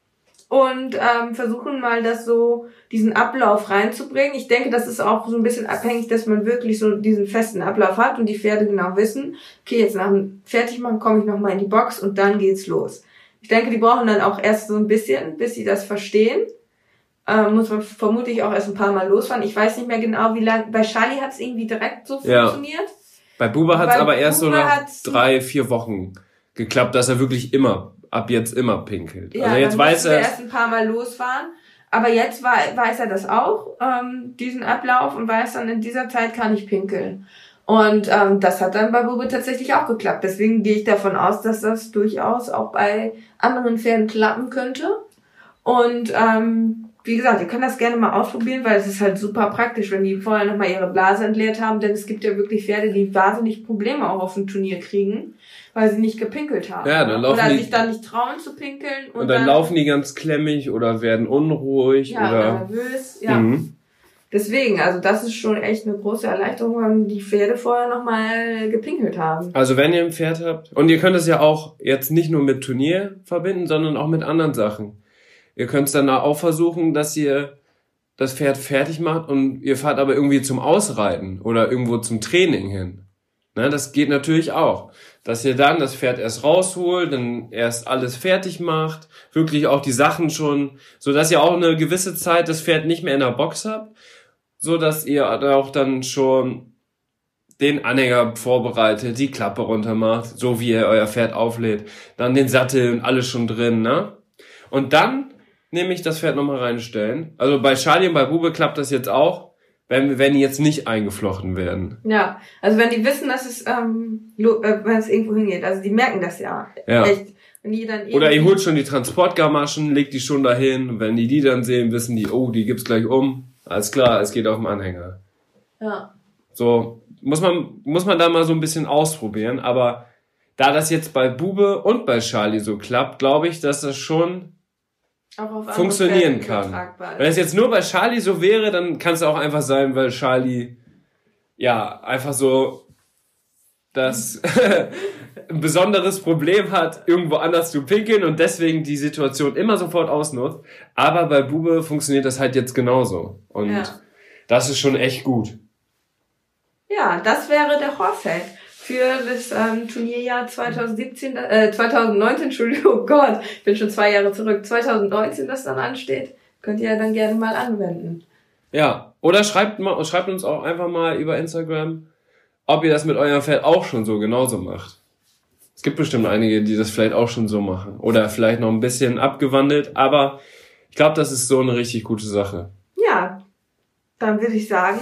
und versuchen mal das so, diesen Ablauf reinzubringen. Ich denke, das ist auch so ein bisschen abhängig, dass man wirklich so diesen festen Ablauf hat und die Pferde genau wissen, okay, jetzt nach dem Fertigmachen komme ich nochmal in die Box und dann geht's los. Ich denke, die brauchen dann auch erst so ein bisschen, bis sie das verstehen. Muss man vermutlich auch erst ein paar Mal losfahren. Ich weiß nicht mehr genau, wie lange. Bei Charlie hat es irgendwie direkt so funktioniert. Bei Bube hat es aber erst so nach 3-4 Wochen geklappt, dass er wirklich ab jetzt immer pinkelt. Ja, also jetzt weiß er erst ein paar Mal losfahren. Aber jetzt weiß er das auch, diesen Ablauf, und weiß dann, in dieser Zeit kann ich pinkeln. Und das hat dann bei Bube tatsächlich auch geklappt. Deswegen gehe ich davon aus, dass das durchaus auch bei anderen Pferden klappen könnte. Und wie gesagt, ihr könnt das gerne mal ausprobieren, weil es ist halt super praktisch, wenn die vorher nochmal ihre Blase entleert haben, denn es gibt ja wirklich Pferde, die wahnsinnig Probleme auch auf dem Turnier kriegen, weil sie nicht gepinkelt haben. Ja, dann laufen oder sich dann nicht trauen zu pinkeln. Und dann laufen die ganz klemmig oder werden unruhig. Ja, oder nervös. Ja. Mhm. Deswegen, also das ist schon echt eine große Erleichterung, wenn die Pferde vorher nochmal gepinkelt haben. Also wenn ihr ein Pferd habt, und ihr könnt es ja auch jetzt nicht nur mit Turnier verbinden, sondern auch mit anderen Sachen. Ihr könnt es dann auch versuchen, dass ihr das Pferd fertig macht und ihr fahrt aber irgendwie zum Ausreiten oder irgendwo zum Training hin. Ne, das geht natürlich auch. Dass ihr dann das Pferd erst rausholt, dann erst alles fertig macht, wirklich auch die Sachen schon, so dass ihr auch eine gewisse Zeit das Pferd nicht mehr in der Box habt, so dass ihr auch dann schon den Anhänger vorbereitet, die Klappe runter macht, so wie ihr euer Pferd auflädt, dann den Sattel und alles schon drin, ne? Und dann nämlich das Pferd nochmal reinstellen. Also bei Charlie und bei Bube klappt das jetzt auch, wenn die jetzt nicht eingeflochten werden. Ja, also wenn die wissen, dass es, wenn es irgendwo hingeht, also die merken das ja. Echt. Wenn die dann oder ihr holt schon die Transportgamaschen, legt die schon dahin. Und wenn die dann sehen, wissen die, oh, die gibt's gleich um. Alles klar, es geht auf den Anhänger. Ja. So, muss man da mal so ein bisschen ausprobieren. Aber da das jetzt bei Bube und bei Charlie so klappt, glaube ich, dass das schon auch auf funktionieren kann. Wenn es jetzt nur bei Charlie so wäre, dann kann es auch einfach sein, weil Charlie ja einfach so das ein besonderes Problem hat, irgendwo anders zu pinkeln und deswegen die Situation immer sofort ausnutzt. Aber bei Bube funktioniert das halt jetzt genauso. Und das ist schon echt gut. Ja, das wäre der Horsehead für das Turnierjahr 2019, Entschuldigung, oh Gott, ich bin schon 2 Jahre zurück, 2019, das dann ansteht. Könnt ihr ja dann gerne mal anwenden. Ja, oder schreibt uns auch einfach mal über Instagram, ob ihr das mit eurem Pferd auch schon so genauso macht. Es gibt bestimmt einige, die das vielleicht auch schon so machen. Oder vielleicht noch ein bisschen abgewandelt. Aber ich glaube, das ist so eine richtig gute Sache. Ja, dann würde ich sagen,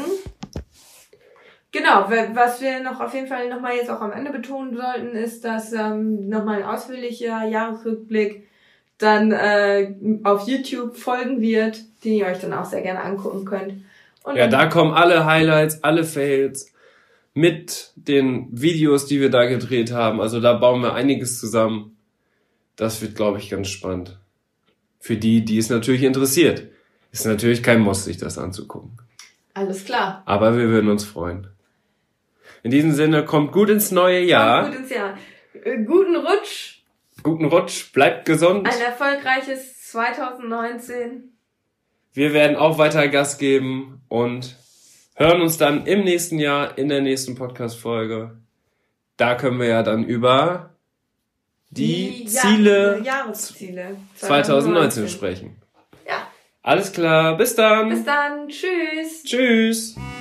genau, was wir noch auf jeden Fall nochmal jetzt auch am Ende betonen sollten, ist, dass nochmal ein ausführlicher Jahresrückblick dann auf YouTube folgen wird, den ihr euch dann auch sehr gerne angucken könnt. Und ja, da kommen alle Highlights, alle Fails mit den Videos, die wir da gedreht haben. Also da bauen wir einiges zusammen. Das wird, glaube ich, ganz spannend. Für die es natürlich interessiert. Ist natürlich kein Muss, sich das anzugucken. Alles klar. Aber wir würden uns freuen. In diesem Sinne, kommt gut ins neue Jahr. Kommt gut ins Jahr. Guten Rutsch. Guten Rutsch, bleibt gesund. Ein erfolgreiches 2019. Wir werden auch weiter Gas geben und hören uns dann im nächsten Jahr in der nächsten Podcast-Folge. Da können wir ja dann über die Jahresziele 2019 sprechen. Ja. Alles klar, bis dann. Bis dann. Tschüss. Tschüss.